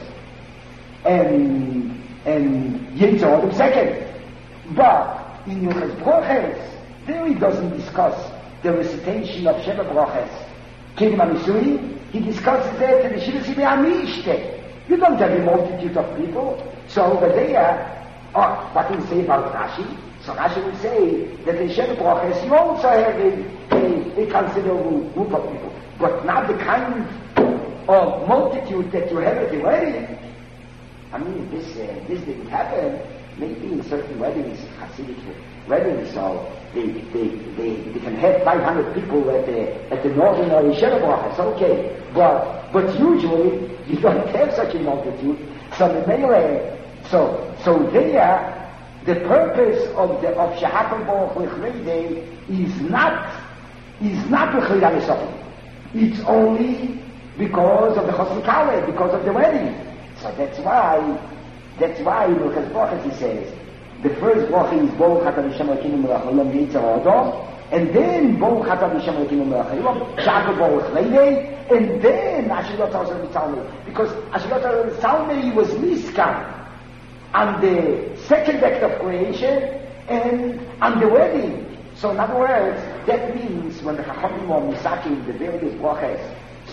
and and Yetzi Horodom second. But in Yuchas Broches, there he doesn't discuss the recitation of Sheva Broches. Kidem Anisuyim, he discusses that in the Shiva Siman Mishnah. You don't have a multitude of people, so over there. Oh, what do you say about Rashi? So Rashi will say that in Sheva Broches you also have a, a, a considerable group of people, but not the kind of multitude that you have at the wedding. I mean, this uh, this didn't happen. Maybe in certain weddings, Hasidic weddings, so they, they, they, they can have five hundred people at the at the ordinary Sheva Broches, okay. But but usually you don't have such a multitude. So the Meileh, So, so there, the purpose of the of Sha'akol Baruch Leidei is not is not L'chleida Nisokim. It's only because of the Chosn Kaleh, because of the wedding. So that's why, that's why in L'chas Broches he says, the first bracha is Baruch Atah L'Shem Elokeinu Melech Haolam Yetzi Horodom, and then Baruch Atah L'Shem Elokeinu Melech Haolam Sha'akol Baruch Leidei, and then Asher Yotzar Zel Mitzalmei, because Asher Yotzar Zel Mitzalmei was Niskan on the second act of creation and on the wedding. So in other words, that means when the Chachamim are misaking the various brachas, so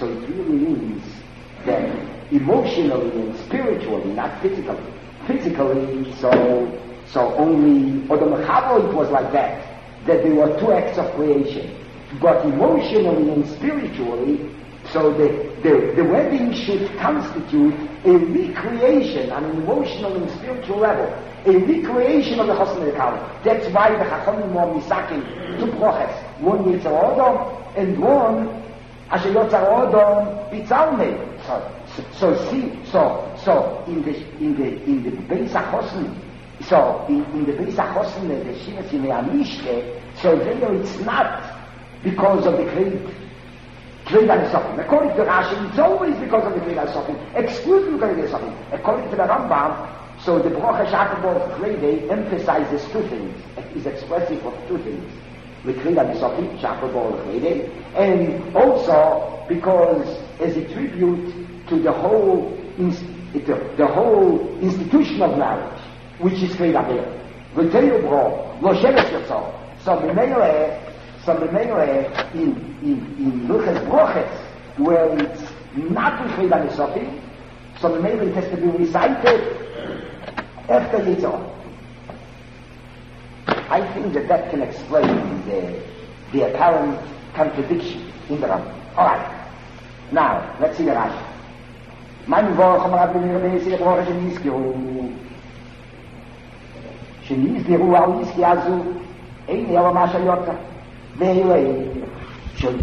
So it really means that emotionally and spiritually, not physically. Physically, so so only, or the Mechavo, it was like that, that there were two acts of creation. But emotionally and spiritually, so the, the, the wedding should constitute a recreation on an emotional and spiritual level, a recreation of the Chosn Ekal. That's why the Chachamim were misaking two broches, one Yitzhar Odom and one Asher Yotzar Odom Bitzalmei. So, so, so see, so so in the in the in the Beis HaChosn, so in, in the Beis HaChosn, the Shivas in the Amishke, so there it's not because of the great Kriyat HaSofim. According to Rashi, it's always because of the Kriyat HaSofim, excluding the Kriyat HaSofim. According to the Rambam, so the Brocha Shakabov Kriyat emphasizes two things. It is expressive of two things. The Kriyat HaSofim, Shakabov Kriyat, and also because as a tribute to the whole the, the whole institution of marriage, which is Kriyat HaSofim. V'teyu bro, lo shevet yotzor. So the Meireh, So the Meireh in in in Luchas Broches, where it's not in Kriyat HaSofim, so the Meireh has to be recited after Yitzhar. I think that that can explain the the apparent contradiction in the Rambam. All right. Now let's see the Rashi. Man v'or chomer abim yirbeisi broches shenizkiru shenizkiru al yizki azu ein yava masha yota. Anyway, so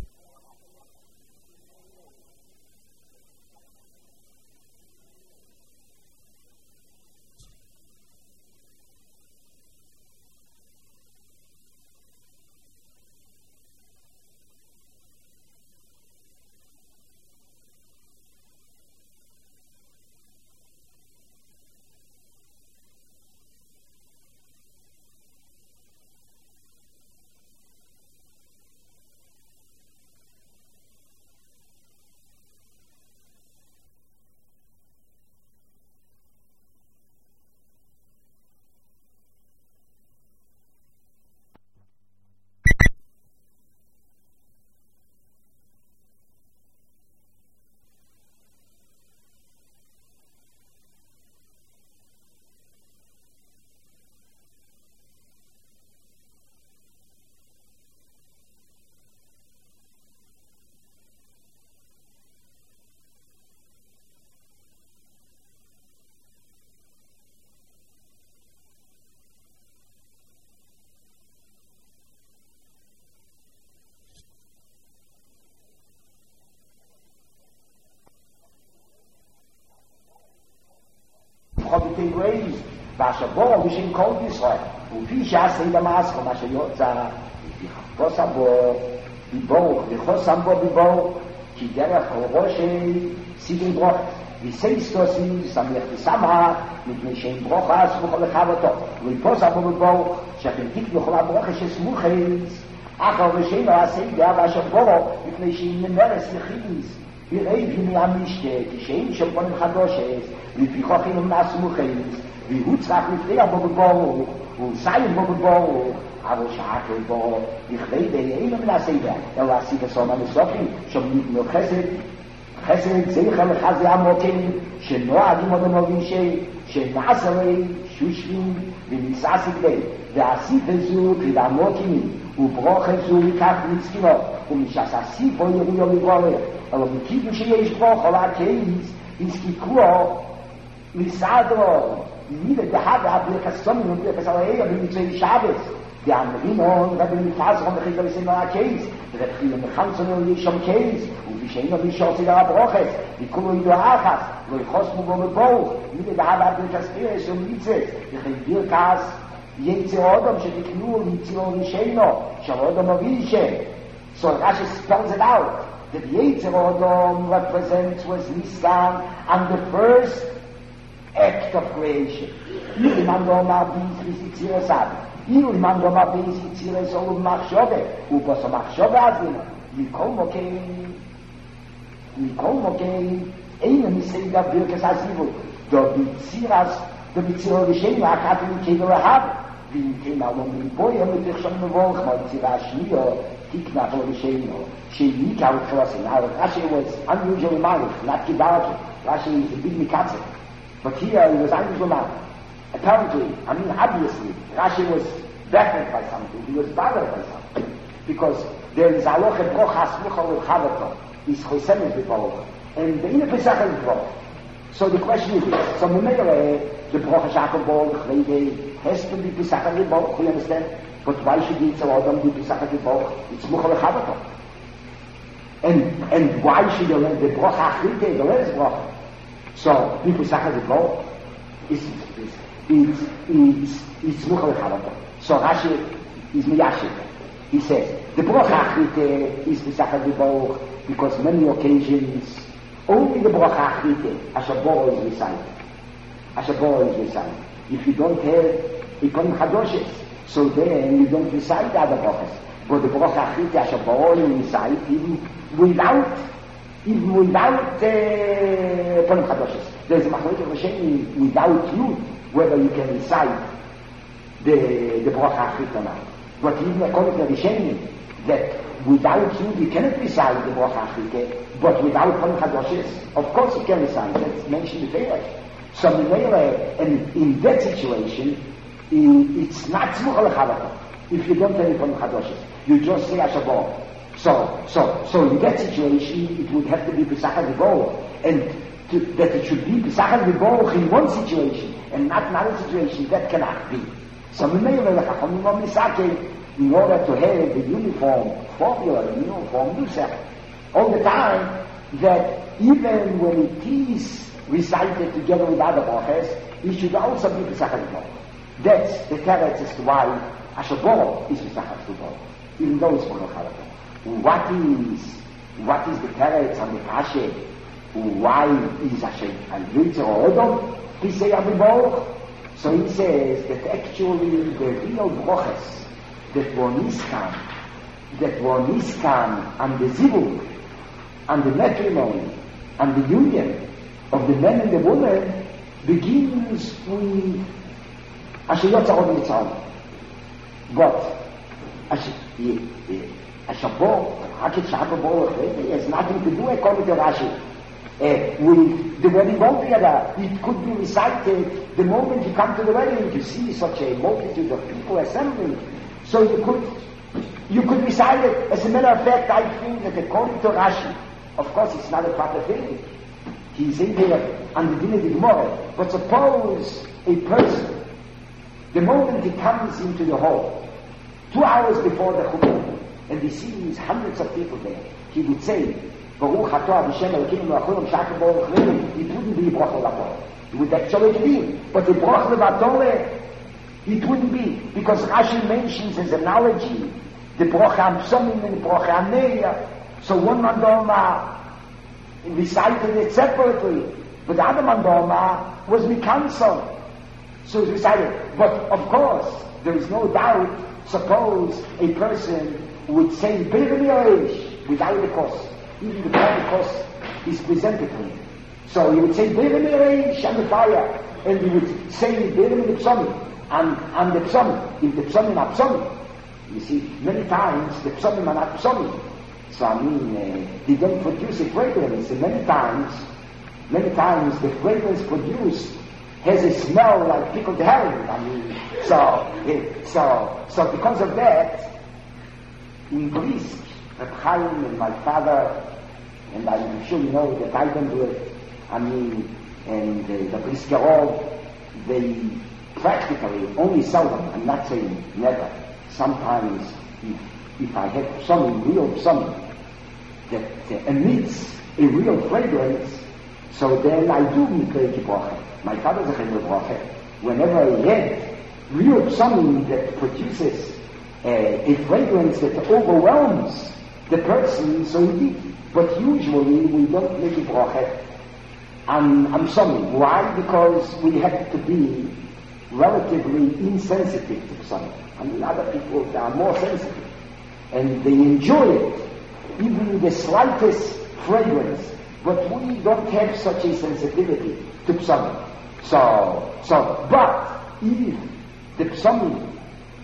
Hobbit raised Vashabor, which in called Israel. Ufisha say the Masko, Mashayotza, Bosabo, Bibo, the Hosambo Bibo, Kidera Horoshe, Sidin Broch, the Seistosi, Samir Sama, with Mishain Brochas, Mukhalato, Riposabo Bibo, Shakentik Mukhla Broches Mukhis, Acha Vishema, say the Vashabor, with Mishain Neres, Yichis. ויראי פני המשתה, כשאין של פונים חדושת, לפיכוחים ומסמוכים, והוא צריך לפתח בו בבור, והוא סיים בו בבור, אבל שעקל בו, בכדי דהיינו מנסה בה, אלא עשי בסום המסוכים, שומניתנו חסד, חסד זכר לחזי עמוקים, שנועדים עוד המובישי, שנעשה לי שושבים וניסה סגדי, ועשי בזו כדי עמוקים, וברוך זו לקח מצקינו, ומשס עשי בו ירוי ולבורר, אבל מכיוון שיש ברוך על הקייס, הסקיקו מסעדרו, מידה דהד הברכס סומים וברכס הלאה במצוי שבס, דאמרינו רבי מתעזרון בחידה לסמר הקייס, ורחילה מחמצנו לישום קייס, ובשאינו לישור סידר הברוכס, וכולו ידו האחס, לא יחוסמו בו בבור, מידה דהד הברכס פירס ומיצס, וכי ברכס יצר אודם שתקנו ליצירו לישנו, של אודם אבישה. So Rashi spells it out. That Yetzer Odom represents was Niskan on the first act of creation. Ili mandoma bis visitzira sabe. Ili mandoma bis visitzira solo machshove. Upo so machshove azina. Mikol mokein. Mikol mokein. Eina miseiga birkes azivu. Do bitziras, do bitziro rishenu akatu mikeido rahab. wie im Thema, wo wir Boi haben wir schon bewogen, weil sie war Schmier, Tikna for the Sheino, she leaked out for us. Now, Rashi was unusually married, not Kidarki. Rashi is a big Mikatze. But here he was unusually married. Apparently, I mean, obviously, Rashi was baffled by something, he was bothered by something. Because there is Aloch and Brocha Smucha with Chavato, is Chosem is B'Boroch, and the Ina Pesach is B'Boroch. So the question is this, so Memele, the Brocha Shachar B'Boroch, Lady, has to be Pesach and B'Boroch, you understand? But why should it so Adam be Pesach and B'Boroch? It's Smucha with Chavato. And, and why should you learn the Brocha Achrite, the last Brocha? So, be Pesach and B'Boroch, it's, it's, it's, it's, it's Smucha with Chavato. So Rashi is Miyashik. He says, the Brocha Achrite is Pesach HaGibor because many occasions, only the Brocha Achrite, Ashabor is recited. Ashabor is recited. If you don't have Ikonim Chadoshes, so then you don't recite the other Brochas. But the Brocha Achrite, Ashabor is recited even without, even without Ikonim uh, Chadoshes. There's a Machlokes Rishonim without you, whether you can recite the, the Brocha Achrite or not. But even according to the Rishonim, that without you, you cannot recite the Brocha Achrite, but without Konim Chadoshes, of course you can recite. That's mentioned in the Torah. So and in that situation, it's not Smucha L'Chavato. If you don't tell Konim Chadoshes, you just say Ashabor. So, so, so in that situation, it would have to be Pesach HaGibor, and to, that it should be Pesach HaGibor in one situation, and not another situation, that cannot be. So in order to have the uniform formula, the uniform nusach, all the time, that even when it is recited together with other brachas, it should also be Pesach HaGibor. That's the teretz as to why Ashabor is Pesach HaGibor, even though it's Smucha L'Chavato. What is, what is the teretz on the kashe? Why is Hashem and Yitzer or Odom Pesach HaGibor? So he says that actually the real brochas that were Niskan, that were Niskan and the Zivug, and the matrimony, and the union of the man and the woman begins with Asher Yotza Od Mitzrayim. But Ashabor, Hakit Shabor, has nothing to do according to Rashi. Uh, with the wedding altogether, it could be recited the moment you come to the wedding. You see such a multitude of people assembling, so you could you could recite it. As a matter of fact, I think that according to Rashi, of course, it's not a proper thing. He's in there on the Dinah Gemara. But suppose a person, the moment he comes into the hall, two hours before the Chumrah, and he sees hundreds of people there, he would say, Baruch Atah Hashem Elokeinu Melech Shachar B'Orach Levi. It wouldn't be Bracha L'Torah. It would actually be, but the Bracha L'Torah, it wouldn't be, because Rashi mentions as an analogy the Bracha Amsomim and Bracha Aneya. So one mandoma recited it separately, but the other mandoma was Mikanson. So it's recited. But of course, there is no doubt. Suppose a person would say Be'er Mi'oresh without the cost. Even the cost is presented to him. So he would say, Be'er Mi'oresh on the fire, and he would say, Be'er Mi'opsomim, and, and the Psomim, if the Psomim are Psomim. You see, many times the Psomim are not Psomim. So I mean, uh, they don't produce a fragrance, and many times, many times the fragrance produced has a smell like pickled herring. I mean, so, uh, so, so because of that, in Greece, Reb Chaim and my father, and I'm sure you know that I don't do it, I mean, and uh, the Briskerov, they practically only seldom, I'm not saying never, sometimes if, if I have some real something that uh, emits a real fragrance, so then I do Miklei Bracha. My father's a Chayim Bracha. Whenever I had real something that produces uh, a fragrance that overwhelms the person, so we did. But usually we don't make a bracha. I'm, I'm sorry. Why? Because we have to be relatively insensitive to something. I mean, other people they are more sensitive, and they enjoy it, even the slightest fragrance. But we don't have such a sensitivity to something. So, so, but if the psalm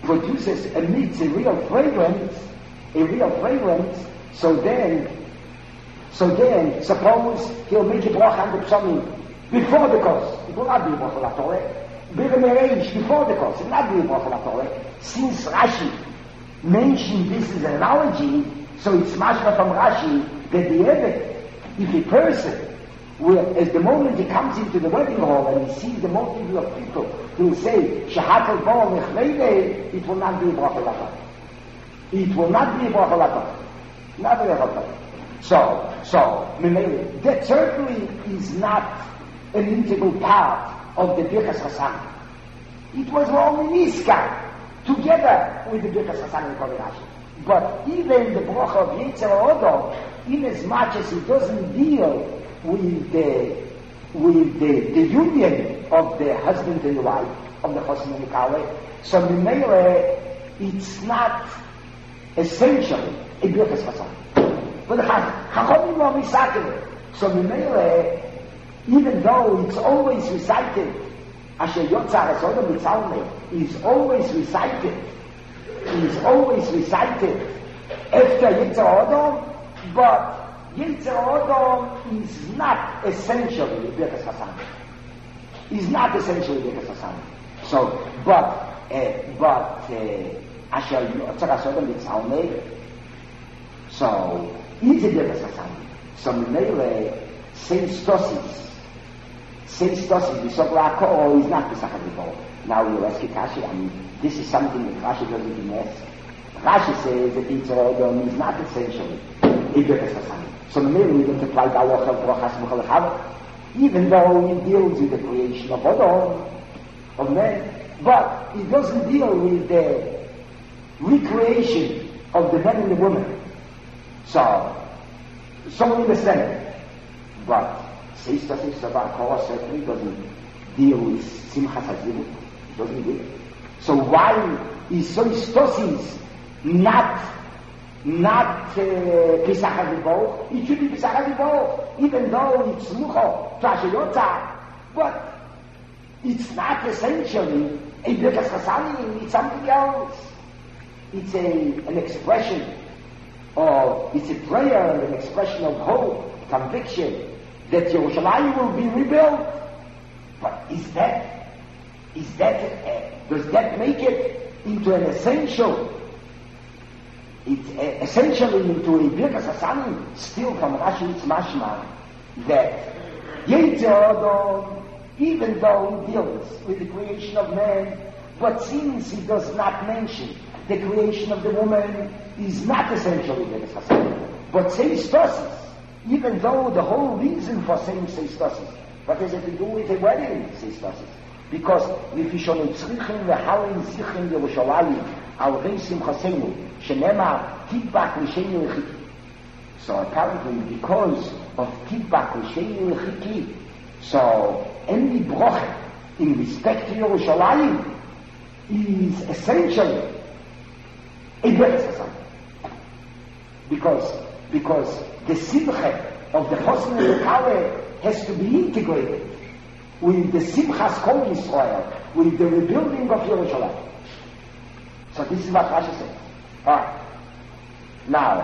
produces, emits a real fragrance, a real fragrance, so then, so then, suppose he'll make a bracha on the psalm before the course. It will not be a bracha la Torah. Before the course, it will not be a bracha la Torah. Since Rashi mentioned this as an analogy, so it's mashma from Rashi that the Eved, if a person, will, as the moment he comes into the wedding hall and he sees the multitude of people, he'll say, Shahatel bo mechlele, it will not be a bracha la Torah. It will not be a bracha la Torah. Not a bracha la Torah. So, so, that certainly is not an integral part of the Birchas Chassan. It was only Niska, together with the Birchas Chassan and Kodesh. But even the bracha of Yetzer Odom, in as much as it doesn't deal with the with the, the union of the husband and the wife, of the Chosim and the Kale, so Mimele, it's not essentially a Birchas Chassan. But the Chachamim are recited. So Mimele, even though it's always recited, Asher Yotzar Esodom Mitzalme is always recited, is always recited after Yetzer Odom, but Yetzer Odom is not essentially Birchas Chassan. Is not essentially Birchas Chassan. So, but, uh, but, uh, Asher Yotzar Esodom Mitzalme, so, is a Birchas Chassan. So, Mimele, same stosis, same stosis, the Sobrako is not the Sakadibol. Now we'll ask Kashi, I mean, this is something that Rashi doesn't even ask. Rashi says that Yetzer Odom is not essentially a Birchas Chassan. So maybe we don't apply the halacha of brachas v'chalachava, even though it deals with the creation of Odom, of man, but it doesn't deal with the recreation of the man and the woman. So, so we understand. But Seista Seista Bar Korah certainly doesn't deal with Simchas HaZivut. It doesn't deal. So why is so stosis not not Pesach HaZivot? It should be Pesach HaZivot, even though it's Lucho, Trashayotza, but it's not essentially a Birchas Chassanim, it's something else. It's a, an expression of, it's a prayer and an expression of hope, conviction, that Yerushalayim will be rebuilt. But is that, is that, uh, does that make it into an essential, it, uh, essentially into a Birchas Chassanim? Still from Rashi it's mashma that Yetzer Odom, even though he deals with the creation of man, but since he does not mention the creation of the woman, is not essentially Birchas Chassanim. But Seistosis, even though the whole reason for saying Seistosis, what has it to do with a wedding, Seistosis? Because if you shall tzrichen v'halin zichen Yerushalayim al reisim chasenu shenema tidbak l'sheni l'chiki. So apparently because of tidbak l'sheni l'chiki, so any broche in respect to Yerushalayim is essentially a Birchas Chassan. Because, because the simcha of the Chosim and the Kale has to be integrated with the Simchas Kol Yisrael, with the rebuilding of Yerushalayim. So this is what Rashi said. Alright. Now,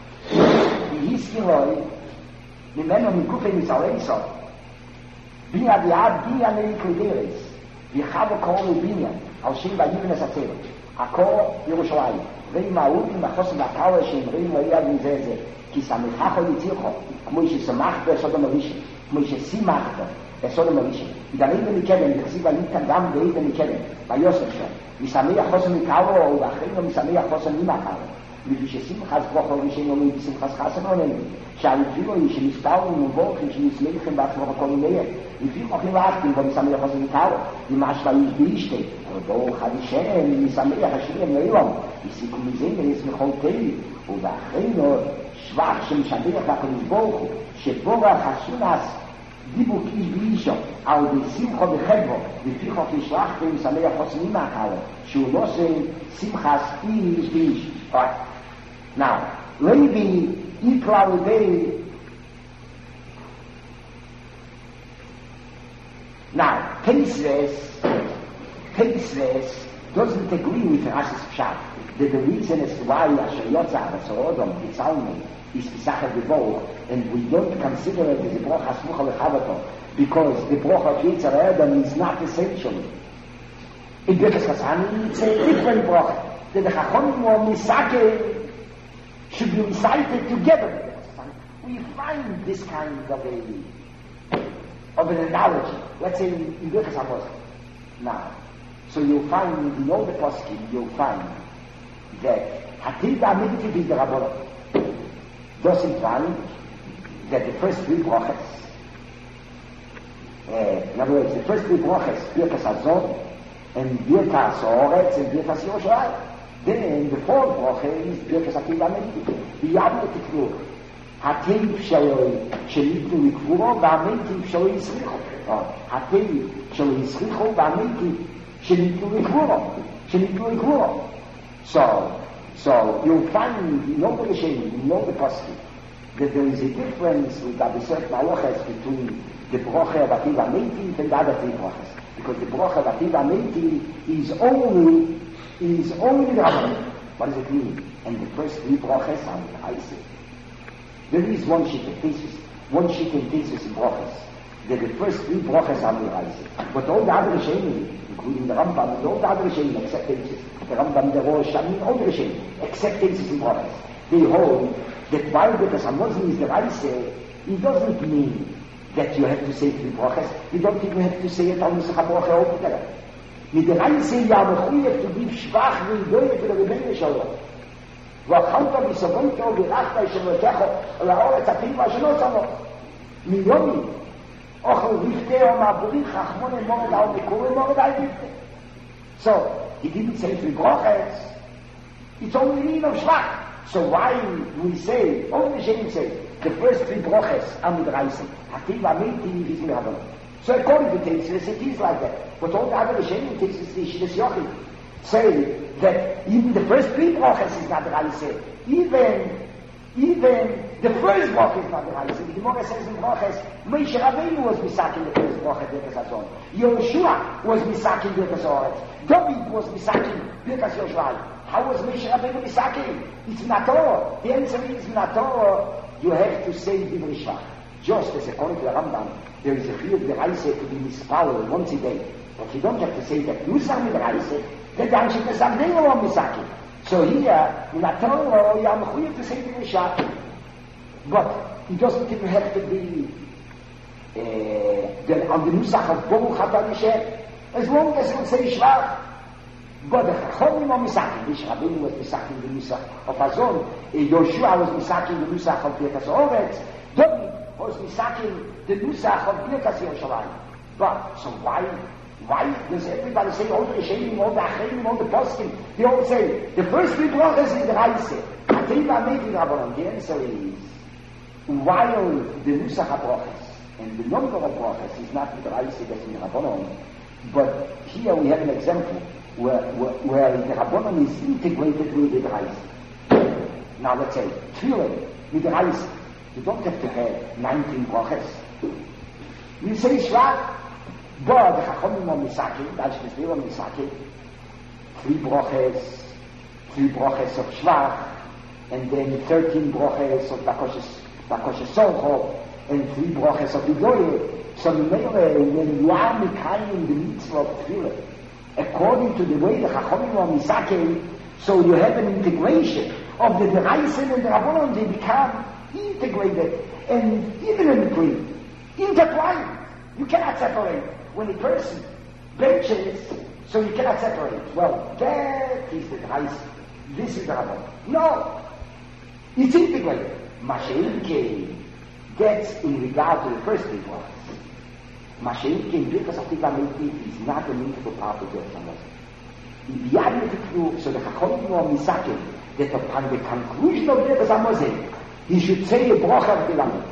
the Hiskiloi, Mimeno Mikufe Mitzaleisot, Binya Diad, Binya Nei Klideres, Yichavo Kol Binya, Al Shem Vayivin Esatzero, Akor Yerushalayim, Vei Ma'udim, Vachosim Vakale, Shem Rei Moyad Mizeze, Ki Samichacho Yitzircho, Mo Yishamach Besodom Avishin, Mo Yishimach Besodom Avishin. Idarein Mikeden, Yichsiv Alitan Dam Deid Mikeden, Vayosef Shem, Misameach Chosim Mikalo, Vachreino Misameach Chosim Nimakalo, Vishishimchas Brocho Vishin Omi Bishimchas Chasem Onem, Shalifilo Yishimistau, Nuvolch, Yishimishmeichem, Vatzmoch Kolimeyer, Yifim Ochim Achtim, Vamisameach Chosim Mikalo, Yimashva Yishbishte, Baruch Hashem, Misameach Hashem Neilom, Yisikum Mizem, Yismechol Tei, Uvacheino, Shvach Shemshameach HaKadosh Baruch Hu, Sheborach Hasunas, Dibuk Ish B'Isho, Al B'Simcho B'Chedvo, V'Ficho Kishlach V'Misameach Chosim Nimakalo, Shu Nosei Simchas Ish B'ish. Alright. Now, Levi Ikla Udei. Now, Teisves, Teisves doesn't agree with Rashi's Pshat that the reason as to why Asher Yotza, Vatsorodom, Yitzalmi, is Pisach of the Bow, and we don't consider it as a Brocha Smucha Lechavato, because the Brocha of Yitzar Adam is not essential. In Birkas Chasani, it's a different Brocha. That the Chachomim or Misake should be recited together. We find this kind of a of an analogy. Let's say in, in Birkas Hamosach. Now, so you'll find in all the poskim, you'll find that Hatid Amitiv is the Rabbanah. Does imply that the first three brachas, uh, in other words, the first three brachas, Birkas Hazon, and Birkas Haaretz, and Birkas Yerushalayim. Then the fourth bracha is Birkas Hatid Amitiv. Biyad Tiknur. Hatid Shelitu Likvuro, V'Amitiv Sheli Yisricho. Hatid Sheli Yisricho, V'Amitiv Shelitu Likvuro. Shelitu Likvuro. So, So you'll find in all the Rishonim, in all the Poskim, that there is a difference with the certain halachas between the brocha of Ativ HaMeitiv and the other three brochas. Because the brocha of Ativ HaMeitiv is only, is only the Rabbanim. What does it mean? And the first three brochas are the Isaac. There is one sheet of thesis, one sheet of thesis in brochas, that the first three brochas are the Isaac. But all the other Rishonim, including the Rambam, and all the other Rishonim, except thesis, the Rambam, the Rosh, I mean all the Rishonim, except thesis in brochas, they hold that while the Muslim is the Raise, it doesn't mean that you have to say three brochas. You don't even have to say it on the Sachabocha altogether. With the Raise, you are required to give Shvach and Goye to the Rebbeinu Shalom. ואכלת מסבויתו ולחת שמותיכו לאורץ הטבע שלא שמו מיומי אוכל רפתה או מעבורי חכמון מורד על מקורי מורד על רפתה. So he didn't say three brochas, it's only mean of Shvach. So why we say, all the Shem say, the first three brochas are midraisen, Hativa Meiti is Mirabon. So according to Tesis, it is like that. But all the other Shem Tesis, the Shidduch Yochid, say that even the first three brachas is not the Raise. Even, even the first bracha is not the Raise. The Gemara says in brachas, Moshe Rabbeinu was misaking the first bracha Birkas Hazon. Yehoshua was misaking Birkas Haaretz. David was misaking Birkas Yerushalayim. How was Moshe Rabbeinu misaking? It's not all. The answer is not all. You have to say Divrei Shvach. Just as according to the Rambam, there is a fear of the Raise to be mispalel once a day. But you don't have to say that you say the Raise. That the Anshe Pesach they were misaki. So here, in a Torah, you are mechuyev to say the Mishach. But it doesn't even have to be uh, the, on the Nusach of Baruch Atah Yishem, as long as you say Shvach. But the Chachamim are misaki. Moshe Rabbeinu was misaki the Nusach of Hazon. Yehoshua was misaki the Nusach of Birkas Haaretz. David was misaki the Nusach of Birkas Yerushalayim. But, so why? Why does everybody say all the Rishonim, all the Acherim, all the Poskim? They all say the first three brachas is the Raise. Hativa Meiti Rabbanon. The answer is while the Nusach HaBrachas and the number of brachas is not the Raise that's in Rabbanon, but here we have an example where where, where the Rabbanon is integrated with the Raise. Now let's say Tefillah with the Raise. You don't have to have nineteen brachas. You say Shvach. But the Chachamim are misaking, that's the Shvach are misaking, three broches, three broches of Shvach, and then thirteen broches of Bakoshes, Bakoshes Soncho, and three broches of Idoye. So when you are Mikayim the mitzvah of Tefillah, according to the way the Chachamim are misaking, so you have an integration of the Deraisen and the Rabbanon, they become integrated, and even in between, intertwined. You cannot separate. When a person benches, so you cannot separate. Well, that is the Raise. This is the Rabbanon. No. It's integrated. Mashiach, that's in regard to the first three words. Mashiach, because of the Meiti, is not an integral part of the Rabbanon. In the Yad so the Chachamim are misaking that upon the conclusion of Birkas Hamazon, he should say a bracha of the Lamed.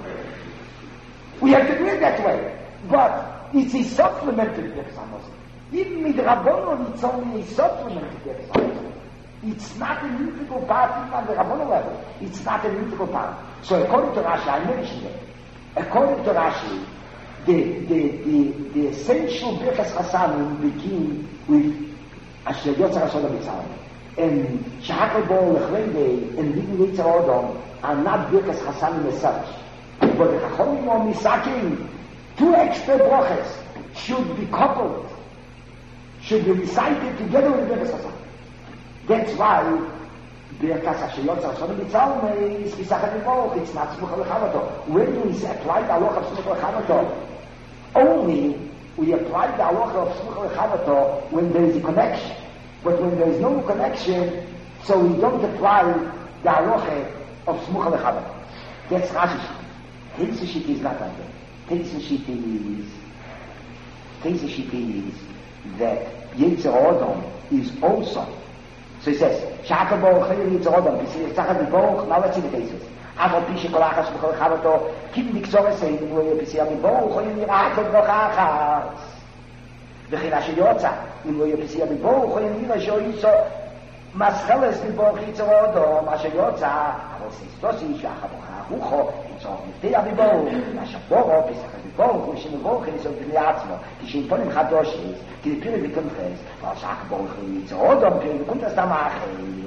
We have to do it that way. But it's a supplement to Birkas Hamazon. Even with Rabbanon, it's only a supplement to Birkas Hamazon. It's not an integral part even on the Rabbanon level. It's not an integral part. So according to Rashi, I mentioned it. According to Rashi, the the the, the essential Birkas Hasanim begin with אשר יוצר השוד המצרים. And Shakabol, Lechlende, and Living Yitzhak Odom are not Birkas Hasanim as such. But the Chachamim are misaking two extra brachas should be coupled, should be recited together with Birkas Hasanim. That's why Birkas Asher Yotzer Hashem Mitzalme is Pisachat Mitzvah. It's not Smucha L'Chavato. When do we apply the halacha of Smucha L'Chavato? Only we apply the halacha of Smucha L'Chavato when there is a connection. But when there is no connection, so we don't apply the halacha of Smucha L'Chavato. That's Rashi. Teitze Shita is not like that. Teitze Shita is Teitze Shita is that Yetzer Odom is also. So he says, Shakabol Chayil Yetzer Odom, Pisachat Mitzvah. Now let's see the cases. Avol Pishe Kolachas Smucha L'Chavato, Kim Dikzore Sein, Pisachat Mitzvah, Chayil Yirachot Brochachas. V'china Sheyotza, Im Lo Pisachat Mitzvah, Chayil Yirachot Brochachas. Mascheles Mitzvah Yetzer Odom, Asher Yotza, Avol Sistosi, Shachabrocha Rucho, Yitzor Mitzvah Mitzvah, Mashaboro, Pisachat Mitzvah, Chayil Mitzvah, Chayil Mitzvah, Kishin Ponim Chadoshes, כי לפי ובקונפס, ועל שחק ברוך יצא אודום, כי בקונפס דמאחר.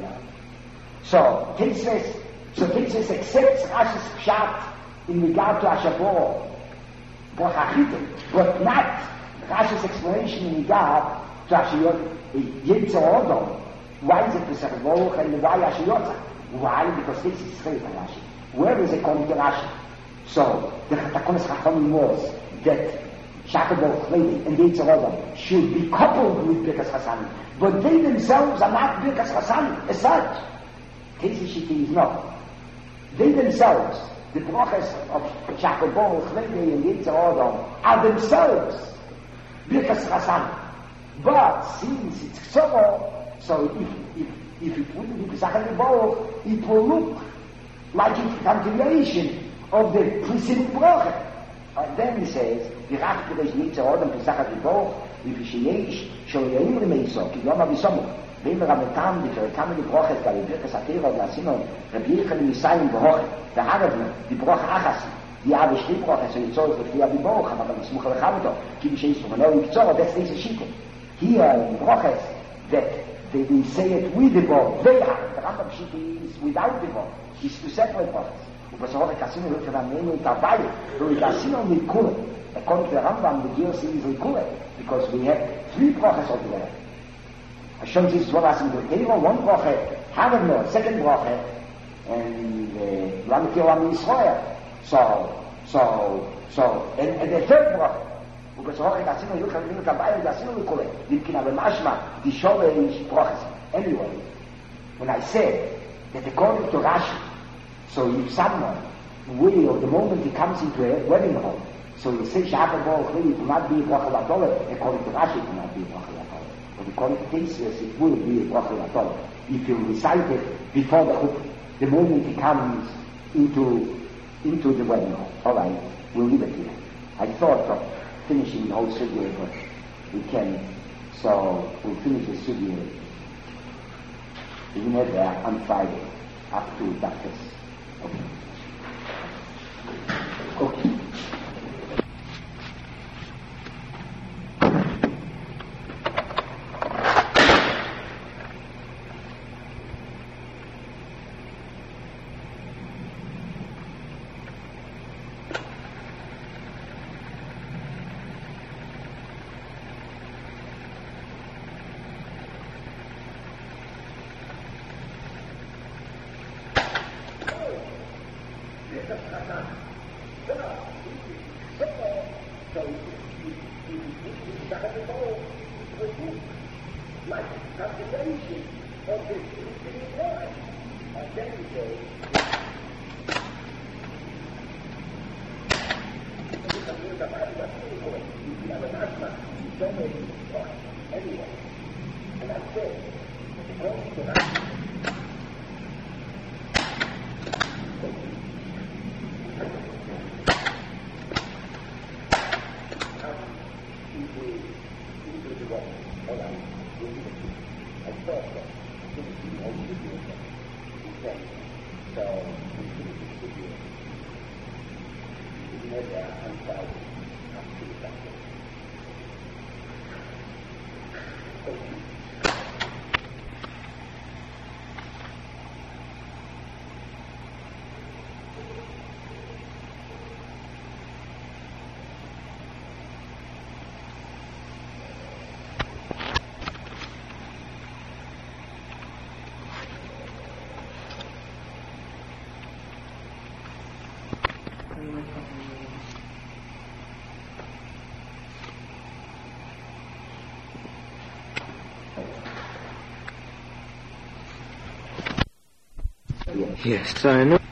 So, Teitses, so Teitses accepts Rashi's pshat in regard to Ashabor, Bochachitim, but not Rashi's explanation in regard to Ashayot, Yetzer Odom. Why is it Pesach Baruch and why Ashayotza? Why? Because this is straight by Rashi. Where is it coming to Rashi? So, the Takonis Chachamim was that Shakabol Chlevi and Yetzer Odom should be coupled with Birkas Hasanim, but they themselves are not Birkas Hasanim as such. Teitze Shita is not. They themselves, the brachas of Shakabol Chlevi and Yetzer Odom, are themselves Birkas Hasanim. But since it's so, so if if if it wouldn't be Pesach Baruch, it will look like it's a continuation of the preceding bracha. And then he says, ורק כדי שיצא אודם פסח הדיבור, לפי שיש, שהוא יאיר למייסו, כי יום אביסומו, ואם רמתם, בפרקם לברוכת, גם בברכס התירה, ועשינו, רבי יחד מסיים ברוכת, והרבנו, דיברוך אחסי, יהיה בשתי ברוכת, so you צורך לפי הדיבור, אבל נסמוך לך אותו, כי בשי סומנו יקצור, that's the shita. Here in brachas, that they, they say it with the bar, they are, the Rambam shita is without the bar, is to separate brachas. ובסופו כסינו לא תרמנו את הווי, וכסינו לקולה. According to the Rambam, the Gil is לקולה, because we have three brachas altogether. Hashem says, well, as in the Torah, one bracha, Havanah, second bracha, and Lamekir Lam Yisrael. So, so, so, and, and the third bracha, ובסופו כסינו לא תרמנו את הווי, וכסינו לקולה. מבחינה במשמע, the shortage brachas. Anyway, when I said that according to Rashi, so if someone will, the moment he comes into a wedding hall, so you say Sha'at Baruch Hu, it will not be a bracha l'atolah. According to Rashi, it will not be a bracha l'atolah. But according to Teitses, it will be a bracha l'atolah. If you recite it before the chupah, the moment he comes into into the wedding hall. All right, we'll leave it here. I thought of finishing the whole sugya, but we can. So we'll finish the sugya. We met there on Friday up to Doctor's. Okay. Okay. So,
Yes, I know.